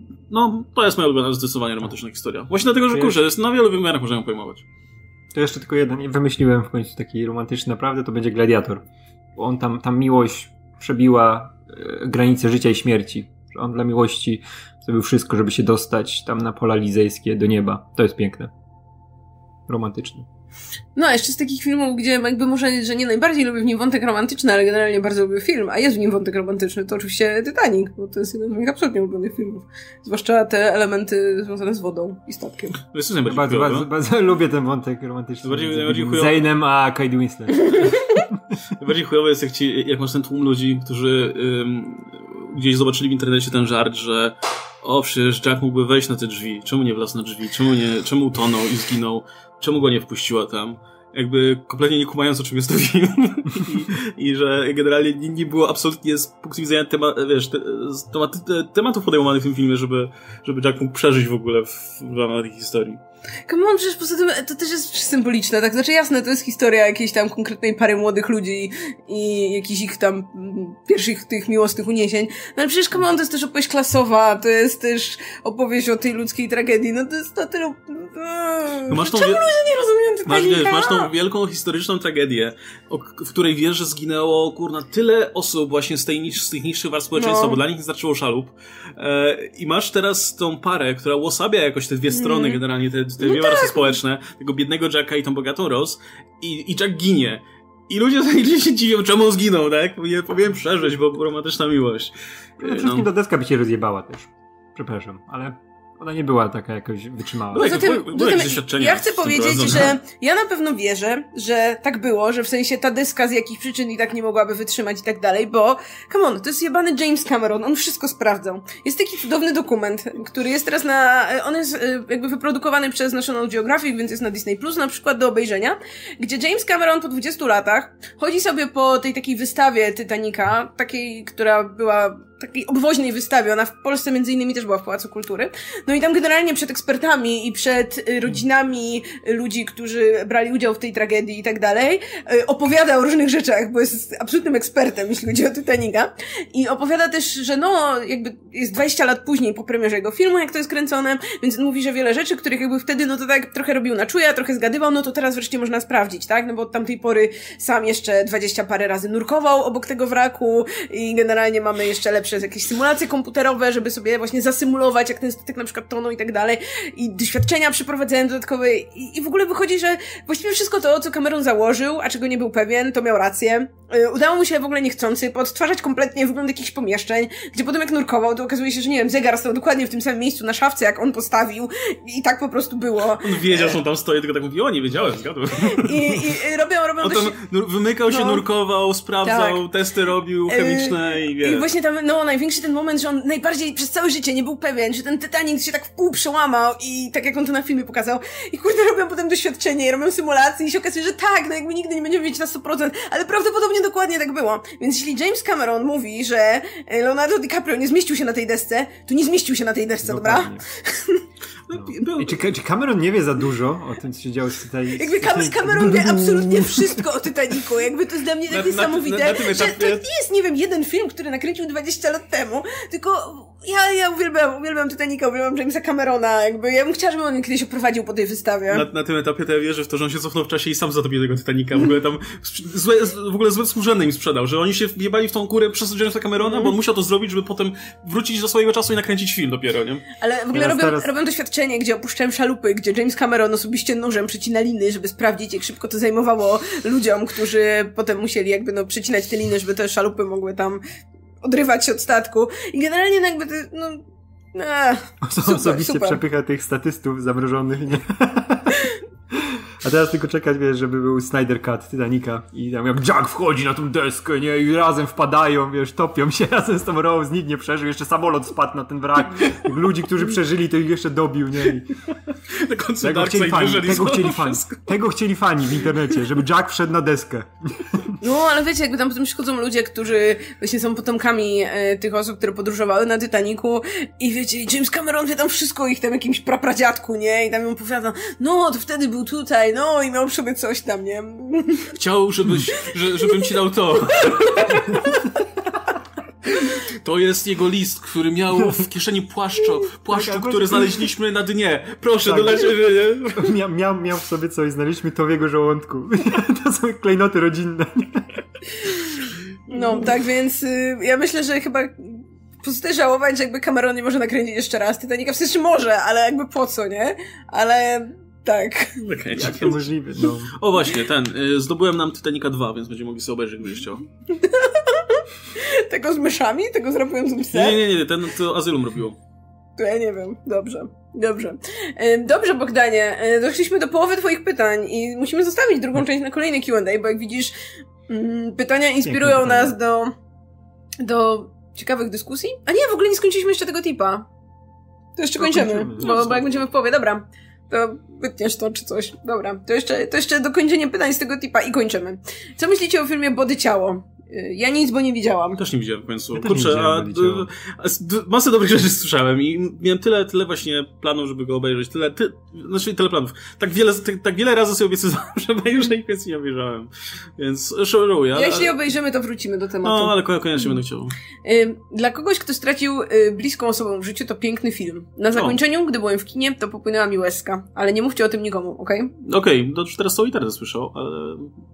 no, to jest moja ulubiona zdecydowanie romantyczna historia. Właśnie dlatego, że kurczę, jest na wielu wymiarach można ją pojmować. To jeszcze tylko jeden, wymyśliłem w końcu taki romantyczny naprawdę, to będzie Gladiator. Bo on tam, tam miłość przebiła e, granice życia i śmierci. Że on dla miłości zrobił wszystko, żeby się dostać tam na pola lizejskie do nieba. To jest piękne. Romantyczne. No, jeszcze z takich filmów, gdzie jakby może, że nie najbardziej lubię w nim wątek romantyczny, ale generalnie bardzo lubię film, a jest w nim wątek romantyczny, to oczywiście Titanic, bo to jest jeden z moich absolutnie ulubionych filmów. Zwłaszcza te elementy związane z wodą i statkiem. Wiesz, co bardzo, bardzo, bardzo, bardzo lubię ten wątek romantyczny. Bardziej, najbardziej z Zane'em a Kate Winslet. Najbardziej chujowe jest, jak, ci, jak masz ten tłum ludzi, którzy ym, gdzieś zobaczyli w internecie ten żart, że o, przecież Jack mógłby wejść na te drzwi. Czemu nie wlazł na drzwi? Czemu nie, czemu utonął i zginął? Czemu go nie wpuściła tam? Jakby kompletnie nie kumając, o czym jest to film. I, I że generalnie nie, nie było absolutnie z punktu widzenia tema, wiesz, te, temat, te, tematów podejmowanych w tym filmie, żeby, żeby Jack mógł przeżyć w ogóle w, w ramach tej historii. Come on, przecież poza tym to też jest symboliczne, tak? Znaczy jasne, to jest historia jakiejś tam konkretnej pary młodych ludzi i jakichś ich tam pierwszych tych miłosnych uniesień, no ale przecież come on, to jest też opowieść klasowa, to jest też opowieść o tej ludzkiej tragedii, no to jest to tyle... No masz tą Czemu wie... ludzie nie rozumieją Titanica? Masz, masz tą wielką historyczną tragedię, o, w której wiesz, że zginęło, kurna, tyle osób właśnie z, tej niż, z tych niższych warstw społeczeństwa, no. Bo dla nich nie starczyło szalup. E, I masz teraz tą parę, która uosabia jakoś te dwie strony, mm. generalnie te, te no dwie tak. warstwy społeczne, tego biednego Jacka i tą bogatą Rose, i, i Jack ginie. I ludzie, ludzie się dziwią, czemu on zginął, tak? Powinien, powinien przeżyć, bo romantyczna miłość. No, wszystkim ta deska by się rozjebała też. Przepraszam, ale... Ona nie była taka jakoś wytrzymała. No, zatem, zatem ja chcę powiedzieć, że ja na pewno wierzę, że tak było, że w sensie ta deska z jakichś przyczyn i tak nie mogłaby wytrzymać i tak dalej, bo come on, to jest jebany James Cameron, on wszystko sprawdzał. Jest taki cudowny dokument, który jest teraz na, on jest jakby wyprodukowany przez National Geographic, więc jest na Disney Plus na przykład do obejrzenia, gdzie James Cameron po dwudziestu latach chodzi sobie po tej takiej wystawie Titanica, takiej, która była takiej obwoźnej wystawie, ona w Polsce między innymi też była w Pałacu Kultury. No i tam generalnie przed ekspertami i przed rodzinami ludzi, którzy brali udział w tej tragedii i tak dalej, opowiada o różnych rzeczach, bo jest absolutnym ekspertem, jeśli chodzi o Titanica. I opowiada też, że no, jakby jest dwadzieścia lat później po premierze jego filmu, jak to jest kręcone, więc mówi, że wiele rzeczy, których jakby wtedy, no to tak trochę robił na czuje, trochę zgadywał, no to teraz wreszcie można sprawdzić, tak? No bo od tamtej pory sam jeszcze dwadzieścia parę razy nurkował obok tego wraku i generalnie mamy jeszcze lepsze jakieś symulacje komputerowe, żeby sobie właśnie zasymulować, jak ten statek na przykład tonął i tak dalej, i doświadczenia przeprowadzenia dodatkowe i, i w ogóle wychodzi, że właściwie wszystko to, co Cameron założył, a czego nie był pewien, to miał rację. Yy, udało mu się w ogóle niechcący podtwarzać kompletnie wygląd jakichś pomieszczeń, gdzie potem jak nurkował, to okazuje się, że nie wiem, zegar stał dokładnie w tym samym miejscu na szafce, jak on postawił i tak po prostu było. On wiedział, że on tam stoi, tylko tak mówi, o, nie wiedziałem, zgadłem. I, i, i robią, robią on tam dość... wymykał się, no, nurkował, sprawdzał, tak. testy robił chemiczne i wie. I właśnie tam, no, największy ten moment, że on najbardziej przez całe życie nie był pewien, że ten Titanic się tak w pół przełamał i tak jak on to na filmie pokazał. I kurde, robią potem doświadczenie i robią symulacje i się okazuje, że tak, no jakby nigdy nie będziemy wiedzieć na sto procent, ale prawdopodobnie dokładnie tak było. Więc jeśli James Cameron mówi, że Leonardo DiCaprio nie zmieścił się na tej desce, to nie zmieścił się na tej desce, dobra? No. I czy, czy Cameron nie wie za dużo o tym, co się działo z Titanic? Jakby Cam- Cameron wie absolutnie wszystko o Titanicu. Jakby to jest dla mnie tak niesamowite, na, na, na że to nie jest, nie wiem, jeden film, który nakręcił dwadzieścia lat temu, tylko ja, ja uwielbiam, uwielbiam Titanica, uwielbiam Jamesa Camerona, jakby ja bym chciała, żeby on kiedyś oprowadził po tej wystawie. Na, na tym etapie to ja wierzę w to, że on się cofnął w czasie i sam zatopił tego Titanica. W ogóle tam złe, w ogóle złe współrzędne im sprzedał, że oni się wjebali w tą kurę przez Jamesa Camerona, mm. bo on musiał to zrobić, żeby potem wrócić do swojego czasu i nakręcić film dopiero, nie? Ale w ogóle robią, teraz... robią doświadczenie, gdzie opuszczałem szalupy, gdzie James Cameron osobiście nożem przycina liny, żeby sprawdzić, jak szybko to zajmowało ludziom, którzy potem musieli jakby no przycinać te liny, żeby te szalupy mogły tam odrywać się od statku. I generalnie no jakby to, no... Ech, super, osobiście super. przepycha tych statystów zamrożonych, nie? A teraz tylko czekać, wiesz, żeby był Snyder Cut Titanica i tam jak Jack wchodzi na tą deskę, nie? I razem wpadają, wiesz, topią się razem z tą Rose, nikt nie przeżył, jeszcze samolot spadł na ten wrak. Ludzi, którzy przeżyli, to ich jeszcze dobił, nie? I tego chcieli fani, tego chcieli fani, tego chcieli fani w internecie, żeby Jack wszedł na deskę. No, ale wiecie, jakby tam potem przychodzą ludzie, którzy właśnie są potomkami e, tych osób, które podróżowały na Titanicu i wiecie, James Cameron wie tam wszystko o ich tam jakimś prapradziadku, nie? I tam ją opowiada, no, to wtedy był tutaj, no, i miał przy sobie coś tam, nie? Chciał, żebyś, że, żebym ci dał to. To jest jego list, który miał w kieszeni płaszczu, płaszczu, tak, który znaleźliśmy na dnie. Proszę, tak, dolecie, nie? Miał, miał, miał w sobie coś, znaleźliśmy to w jego żołądku. To są klejnoty rodzinne. No, tak więc y, ja myślę, że chyba pozostaje żałować, że jakby Cameron nie może nakręcić jeszcze raz Titanica. W sensie może, ale jakby po co, nie? Ale... Tak. Okay, jak to możliwe, no. O właśnie, ten, y, zdobyłem nam Titanica dwa, więc będziemy mogli sobie obejrzeć, gdybyś chciał. Tego z myszami? Tego z rapującym psem? Nie, nie, nie, ten to Asylum robiło. To ja nie wiem. Dobrze. Dobrze. Dobrze, Bogdanie. Doszliśmy do połowy twoich pytań i musimy zostawić drugą część na kolejny Q and A, bo jak widzisz, pytania inspirują nas do, do ciekawych dyskusji. A nie, w ogóle nie skończyliśmy jeszcze tego tipa. To jeszcze to kończymy, kończymy. Bo, bo jak będziemy w połowie. Dobra. To wytniesz to, czy coś. Dobra. To jeszcze, to jeszcze dokończenie pytań z tego tipa i kończymy. Co myślicie o filmie Body Ciało? Ja nic, bo nie widziałam. Też nie widziałem w końcu. Ja Kurczę, nie a, a, a masę dobrych rzeczy słyszałem i miałem tyle, tyle właśnie planów, żeby go obejrzeć. Tyle, ty, znaczy tyle planów. Tak wiele, tak, tak wiele razy sobie obiecywałem, że obejrzę i więc nie obejrzałem. Więc szoruję. Ja jeśli obejrzymy, to wrócimy do tematu. No, ale koniecznie będę chciał. Dla kogoś, kto stracił bliską osobą w życiu, to piękny film. Na zakończeniu, o. gdy byłem w kinie, to popłynęła mi łezka. Ale nie mówcie o tym nikomu, okej? Okay? Okej, okay, no teraz to i teraz słyszał, ale...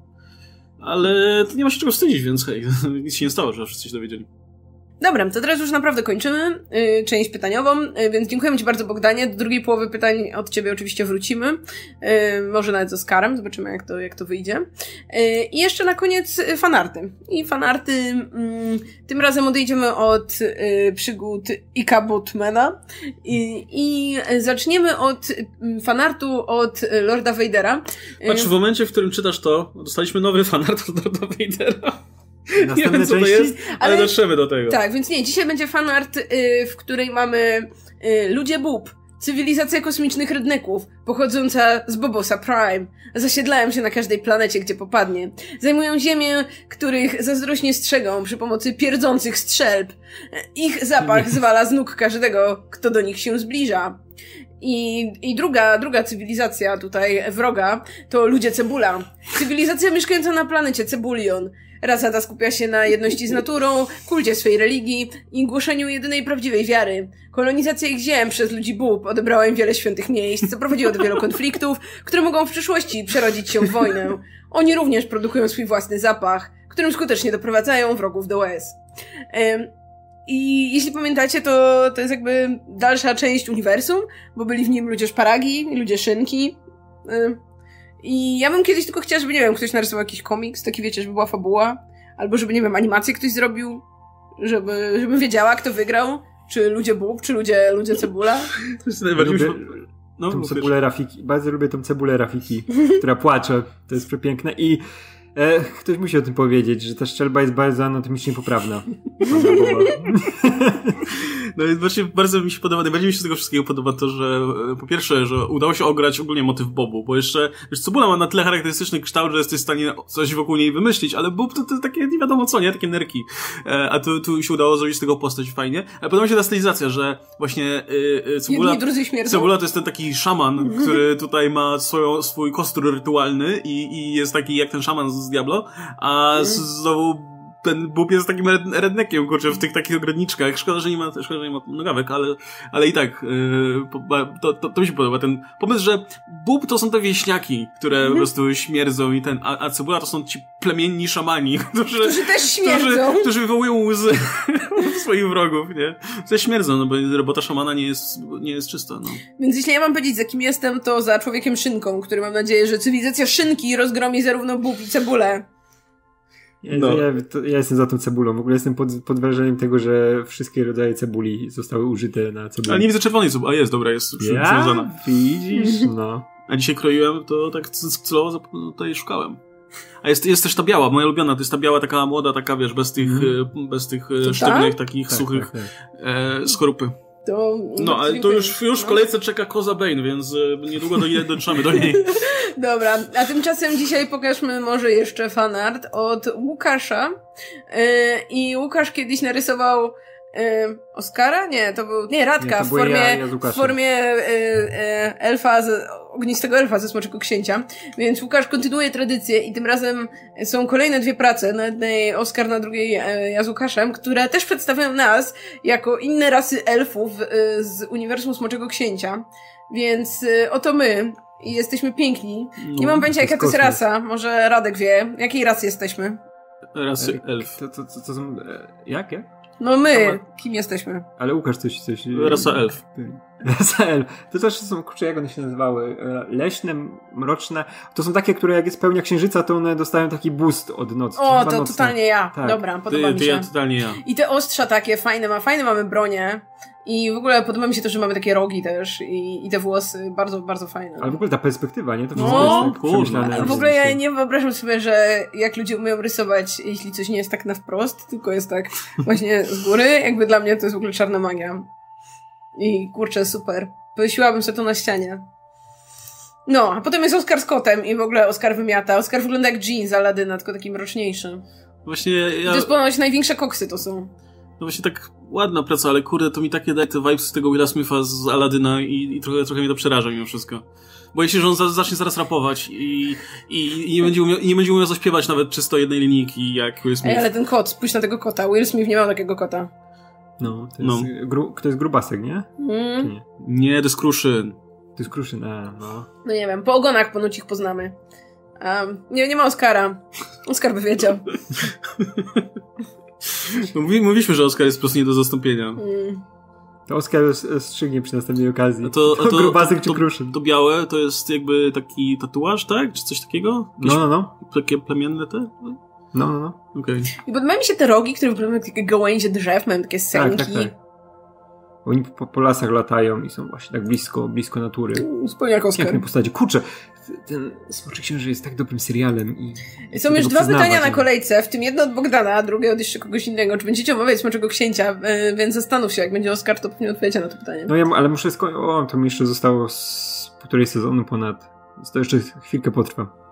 Ale to nie ma się czego wstydzić, więc hej, nic się nie stało, że wszyscy się dowiedzieli. Dobra, to teraz już naprawdę kończymy yy, część pytaniową, yy, więc dziękujemy ci bardzo, Bogdanie. Do drugiej połowy pytań od ciebie oczywiście wrócimy. Yy, może nawet z Oskarem, zobaczymy jak to, jak to wyjdzie. Yy, I jeszcze na koniec fanarty. I fanarty, yy, tym razem odejdziemy od yy, przygód Ika Botmana i, i zaczniemy od yy, fanartu od Lorda Vadera. Yy. Patrz, w momencie, w którym czytasz to, dostaliśmy nowy fanart od Lorda Vadera. Nie wiem, co to jest, ale, ale dotrzemy do tego. Tak, więc nie, dzisiaj będzie fanart, yy, w której mamy yy, ludzie bób, cywilizacja kosmicznych redneków, pochodząca z Bobosa Prime. Zasiedlają się na każdej planecie, gdzie popadnie. Zajmują ziemię, których zazdrośnie strzegą przy pomocy pierdzących strzelb. Ich zapach zwala z nóg każdego, kto do nich się zbliża. I, i druga, druga cywilizacja tutaj wroga to ludzie Cebula. Cywilizacja mieszkająca na planecie Cebulion. Rasa ta skupia się na jedności z naturą, kulcie swej religii i głoszeniu jedynej prawdziwej wiary. Kolonizacja ich ziem przez ludzi bób odebrała im wiele świętych miejsc, co prowadziło do wielu konfliktów, które mogą w przyszłości przerodzić się w wojnę. Oni również produkują swój własny zapach, którym skutecznie doprowadzają wrogów do łez. Ym, I jeśli pamiętacie, to, to jest jakby dalsza część uniwersum, bo byli w nim ludzie szparagi, ludzie szynki. Ym. I ja bym kiedyś tylko chciała, żeby, nie wiem, ktoś narysował jakiś komiks, taki wiecie, żeby była fabuła, albo żeby, nie wiem, animację ktoś zrobił, żeby, żebym wiedziała, kto wygrał, czy ludzie bób, czy ludzie, ludzie cebula. To jest najbardziej... Lubię no, tą cebulę Rafiki, bardzo lubię tą cebulę Rafiki, która płacze, to jest przepiękne i e, ktoś musi o tym powiedzieć, że ta szczelba jest bardzo anatomicznie poprawna. No i właśnie bardzo mi się podoba, najbardziej mi się z tego wszystkiego podoba to, że po pierwsze, że udało się ograć ogólnie motyw Bobu, bo jeszcze, wiesz, cebula ma na tyle charakterystyczny kształt, że jesteś w stanie coś wokół niej wymyślić, ale Bob to, to takie nie wiadomo co, nie? Takie nerki. E, a tu, tu się udało zrobić z tego postać fajnie. A podoba mi się ta stylizacja, że właśnie e, cebula, cebula to jest ten taki szaman, który tutaj ma swoją, swój kostur rytualny i, i jest taki jak ten szaman z Diablo, a znowu ten bób jest takim redneckiem, kurczę, w tych takich ogrodniczkach. Szkoda, że nie ma, szkoda, że nie ma nogawek, ale, ale i tak, yy, to, to, to mi się podoba. Ten pomysł, że bób to są te wieśniaki, które mm-hmm. po prostu śmierdzą i ten, a, a cebula to są ci plemienni szamani, którzy, którzy też śmierdzą. Którzy, którzy wywołują łzy swoich wrogów, nie? To śmierdzą, no bo robota szamana nie jest, nie jest czysta, no. Więc jeśli ja mam powiedzieć, za kim jestem, to za człowiekiem szynką, który mam nadzieję, że cywilizacja szynki rozgromi zarówno bób i cebulę. Ja, no. ja, to, ja jestem za tą cebulą. W ogóle jestem pod, pod wrażeniem tego, że wszystkie rodzaje cebuli zostały użyte na cebuli. Ale nie widzę czerwonej cebuli. A jest, dobra, jest przy, ja? przywiązana. Widzisz? No. A dzisiaj kroiłem, to tak celowo tutaj szukałem. A jest, jest też ta biała, moja ulubiona, to jest ta biała taka młoda, taka wiesz, bez tych, mm. bez tych sztywnych, takich tak, suchych tak, tak. E, skorupy. To, no, ale to już, już w kolejce czeka Koza Bane, więc niedługo do, dotrzemy do niej. Dobra, a tymczasem dzisiaj pokażmy może jeszcze fanart od Łukasza. Yy, I Łukasz kiedyś narysował yy, Oskara? Nie, to był... Nie, Radka nie, w formie, ja, ja w formie yy, yy, elfa, z, ognistego elfa ze Smoczego Księcia. Więc Łukasz kontynuuje tradycję i tym razem są kolejne dwie prace. Na jednej Oskar, na drugiej yy, ja z Łukaszem, które też przedstawiają nas jako inne rasy elfów yy, z uniwersum Smoczego Księcia. Więc yy, oto my. I jesteśmy piękni. No, nie mam pojęcia, jaka to jest rasa. Może Radek wie. Jakiej rasy jesteśmy? Rasy elf. To, to, to, to są... Jak? Jak? No my. Kim jesteśmy? Ale Łukasz coś... coś Rasa elf. Rasa elf. To też są, kurczę, jak one się nazywały? Leśne, mroczne. To są takie, które jak jest pełnia księżyca, to one dostają taki boost od nocy. O, to nocne. Totalnie ja. Tak. Dobra, podoba ty, mi ty się. Ja, totalnie ja. I te ostrza takie fajne, ma, fajne mamy bronie. I w ogóle podoba mi się to, że mamy takie rogi też i, i te włosy, bardzo, bardzo fajne. Ale w ogóle ta perspektywa, nie? To wszystko no, jest tak przemyślane. W ogóle ja nie wyobrażam sobie, że jak ludzie umieją rysować, jeśli coś nie jest tak na wprost, tylko jest tak właśnie z góry, jakby dla mnie to jest w ogóle czarna magia. I kurczę, super. Powiesiłabym sobie to na ścianie. No, a potem jest Oskar z kotem i w ogóle Oskar wymiata. Oskar wygląda jak Jean z Aladyna, tylko taki mroczniejszy. Właśnie ja... To jest ponoć największe koksy to są. No właśnie tak ładna praca, ale kurde, to mi takie daje te vibes z tego Willa Smitha z Aladyna i, i trochę, trochę mnie to przeraża mimo wszystko. Boję się, że on za, zacznie zaraz rapować i, i, i nie będzie umiał, i nie będzie umiał zaśpiewać nawet czysto jednej linijki jak Will Smith. Ej, ale ten kot, spójrz na tego kota. Will Smith nie miał takiego kota. No, to jest, no. Gru, to jest grubasek, nie? Mm. nie? Nie, to jest Kruszyn. To jest Kruszyn, a, no. No nie wiem, po ogonach ponoć ich poznamy. Um, nie, nie ma Oskara. Oskar by wiedział. No, mówi, mówiliśmy, że Oskar jest po prostu nie do zastąpienia. Mm. To Oskar strzygnie przy następnej okazji. A to, a to, grubasek to, czy to, Kruszyn? To białe to jest jakby taki tatuaż, tak? Czy coś takiego? Jakieś no, no, no. Takie plemienne te? No, no, no. Okej. Okay. I podobają mi się te rogi, które wyglądają jak takie gałęzie drzew, mają takie sęki. Tak, tak, tak. Oni po, po lasach latają i są właśnie tak blisko, blisko natury. Zupełnie jak Oskar. Piękne postacie. Kurczę, ten Smoczy Księżyc jest tak dobrym serialem. I są już dwa pytania na kolejce, w tym jedno od Bogdana, a drugie od jeszcze kogoś innego. Czy będziecie omawiać Smoczego Księcia? Więc zastanów się, jak będzie Oskar, to pewnie odpowiecie na to pytanie. No ja, ale muszę skończyć. O, to mi jeszcze zostało z półtorej sezonu ponad. Więc to jeszcze chwilkę potrwa.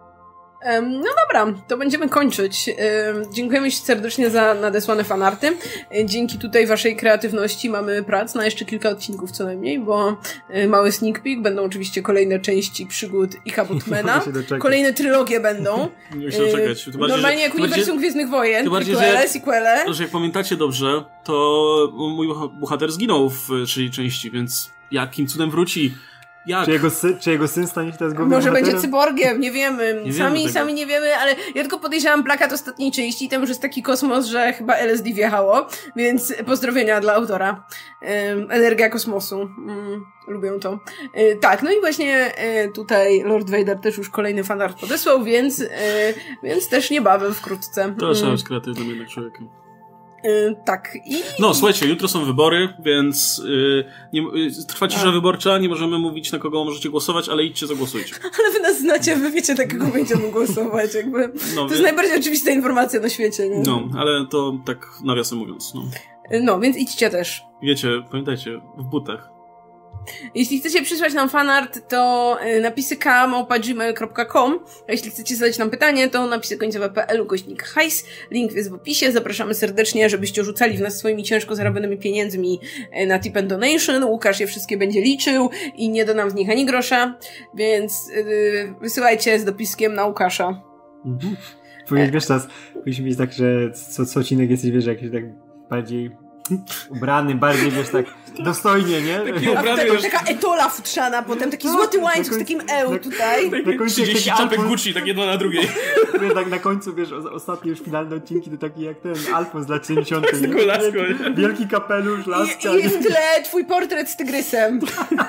No dobra, to będziemy kończyć. Dziękujemy Ci serdecznie za nadesłane fanarty. Dzięki tutaj Waszej kreatywności mamy prac na jeszcze kilka odcinków co najmniej, bo mały sneak peek, będą oczywiście kolejne części przygód i Kabutmana. Kolejne trylogie będą. Nie muszę czekać. Normalnie jak uniwersum Gwiezdnych Wojen, prequele, sequele. Że jak pamiętacie dobrze, to mój bohater zginął w trzeciej części, więc jakim cudem wróci? Jak? Czy jego, sy- czy jego syn stanie się teraz głównym Może bohaterem? będzie cyborgiem, nie wiemy. Nie sami wiemy sami nie wiemy, ale ja tylko podejrzewam plakat ostatniej części i tam już jest taki kosmos, że chyba L S D wjechało, więc pozdrowienia dla autora. Um, energia kosmosu. Um, lubią to. Um, tak, no i właśnie um, tutaj Lord Vader też już kolejny fanart podesłał, więc, um, więc też niebawem wkrótce. To trzeba być kreatywnym jednak człowiekiem. Yy, tak. I... No, słuchajcie, jutro są wybory, więc yy, nie, yy, trwa cisza wyborcza, nie możemy mówić, na kogo możecie głosować, ale idźcie, zagłosujcie. Ale wy nas znacie, wy wiecie, na kogo będziemy głosować, jakby. No, to wie... jest najbardziej oczywista informacja na świecie, nie? No, ale to tak nawiasem mówiąc, no. No, więc idźcie też. Wiecie, pamiętajcie, w butach. Jeśli chcecie przysłać nam fanart, to napisy k małpa gmail kropka com, a jeśli chcecie zadać nam pytanie, to napisy końcowe kropka p l ukośnik hajs. Link jest w opisie. Zapraszamy serdecznie, żebyście rzucali w nas swoimi ciężko zarobionymi pieniędzmi na Tip and Donation. Łukasz je wszystkie będzie liczył i nie da nam z nich ani grosza, więc yy, wysyłajcie z dopiskiem na Łukasza. Mhm. Powiedz, wiesz, teraz powinniśmy mieć tak, że co, co odcinek jesteś, wiesz, jakiś tak bardziej ubrany, bardziej, wiesz, tak dostojnie, nie? A potem taka etola futrzana, potem taki złoty łańcuch z takim eł tutaj. Na końcu trzydzieści czapek Gucci, tak jedna na drugiej. Wiesz, tak na końcu, wiesz, ostatnie już finalne odcinki to taki jak ten Alfons z lat siedemdziesiątych. Wielki kapelusz, laska. I, I w tle twój portret z tygrysem.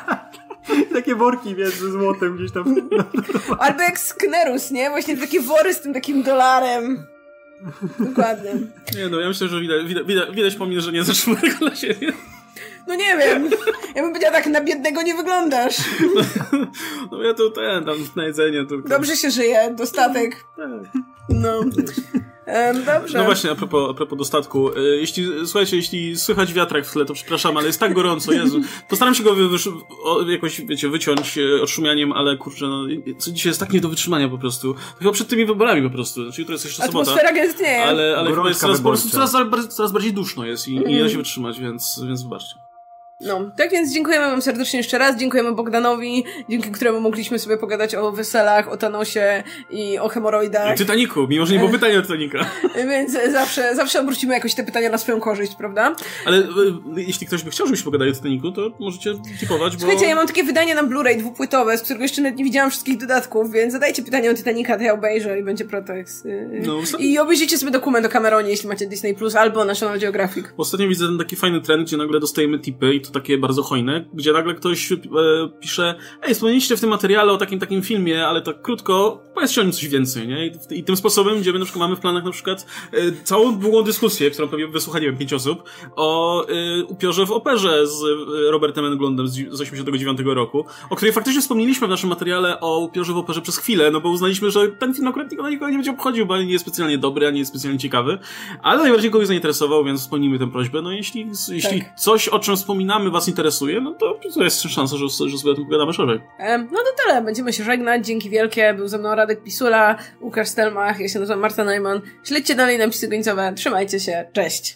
Takie worki, wiesz, ze złotem gdzieś tam. Albo jak Sknerus, nie? Właśnie takie wory z tym takim dolarem. Dokładnie. Nie no, ja myślę, że widać, widać, widać, widać po mnie, że nie zatrzymuję tego na siebie. No nie wiem. Ja bym powiedziała, tak na biednego nie wyglądasz. No, no ja to ten, tam na jedzenie tylko. Dobrze się żyje, dostatek. Tak. No. Um, dobrze. No właśnie, a propos, a propos dostatku. Jeśli, słuchajcie, jeśli słychać wiatrak w tle, to przepraszam, ale jest tak gorąco, Jezu. Postaram się go wy, wy, jakoś, wiecie, wyciąć odszumianiem, ale kurczę, no, dzisiaj jest tak nie do wytrzymania po prostu. Chyba przed tymi wyborami po prostu. Znaczy, jutro jest jeszcze sobota. Atmosfera gęstnieje. Ale, ale chyba jest coraz, po prostu coraz, coraz bardziej duszno jest i, mm. i nie da się wytrzymać, więc, więc wybaczcie. No, tak więc dziękujemy wam serdecznie jeszcze raz, dziękujemy Bogdanowi, dzięki któremu mogliśmy sobie pogadać o weselach, o Thanosie i o hemoroidach. O Titanicu, mimo że nie było pytania o Titanica. Więc zawsze, zawsze obrócimy jakoś te pytania na swoją korzyść, prawda? Ale e, jeśli ktoś by chciał, żebyśmy pogadali o Titanicu, to możecie tipować, bo... Słuchajcie, ja mam takie wydanie na Blu-ray dwupłytowe, z którego jeszcze nawet nie widziałam wszystkich dodatków, więc zadajcie pytanie o Titanica, to ja obejrzę i będzie protekst. No, I obejrzyjcie sobie dokument o Cameronie, jeśli macie Disney Plus albo National Geographic. Ostatnio widzę ten taki fajny trend, gdzie nagle dostajemy tipy i to takie bardzo hojne, gdzie nagle ktoś e, pisze: ej, wspomnieliście w tym materiale o takim takim filmie, ale tak krótko, powiedzcie o nim coś więcej, nie? I, i tym sposobem, gdzie my na przykład mamy w planach na przykład e, całą długą dyskusję, którą pewnie wysłucha, nie wiem, pięć osób, o e, upiorze w operze z e, Robertem Englundem z, z osiemdziesiątego dziewiątego roku, o której faktycznie wspomnieliśmy w naszym materiale o upiorze w operze przez chwilę, no bo uznaliśmy, że ten film akurat nikogo, nikogo nie będzie obchodził, bo ani nie jest specjalnie dobry, ani nie jest specjalnie ciekawy, ale najbardziej kogoś zainteresował, więc spełnijmy tę prośbę. No jeśli, tak. jeśli coś, o czym wspominamy, was interesuje, no to, to jest szansa, że, że sobie o tym pogadamy szerzej. No to tyle. Będziemy się żegnać. Dzięki wielkie. Był ze mną Radek Pisula, Łukasz Stelmach, ja się nazywam Marta Neumann. Śledźcie dalej napisy końcowe. Trzymajcie się. Cześć.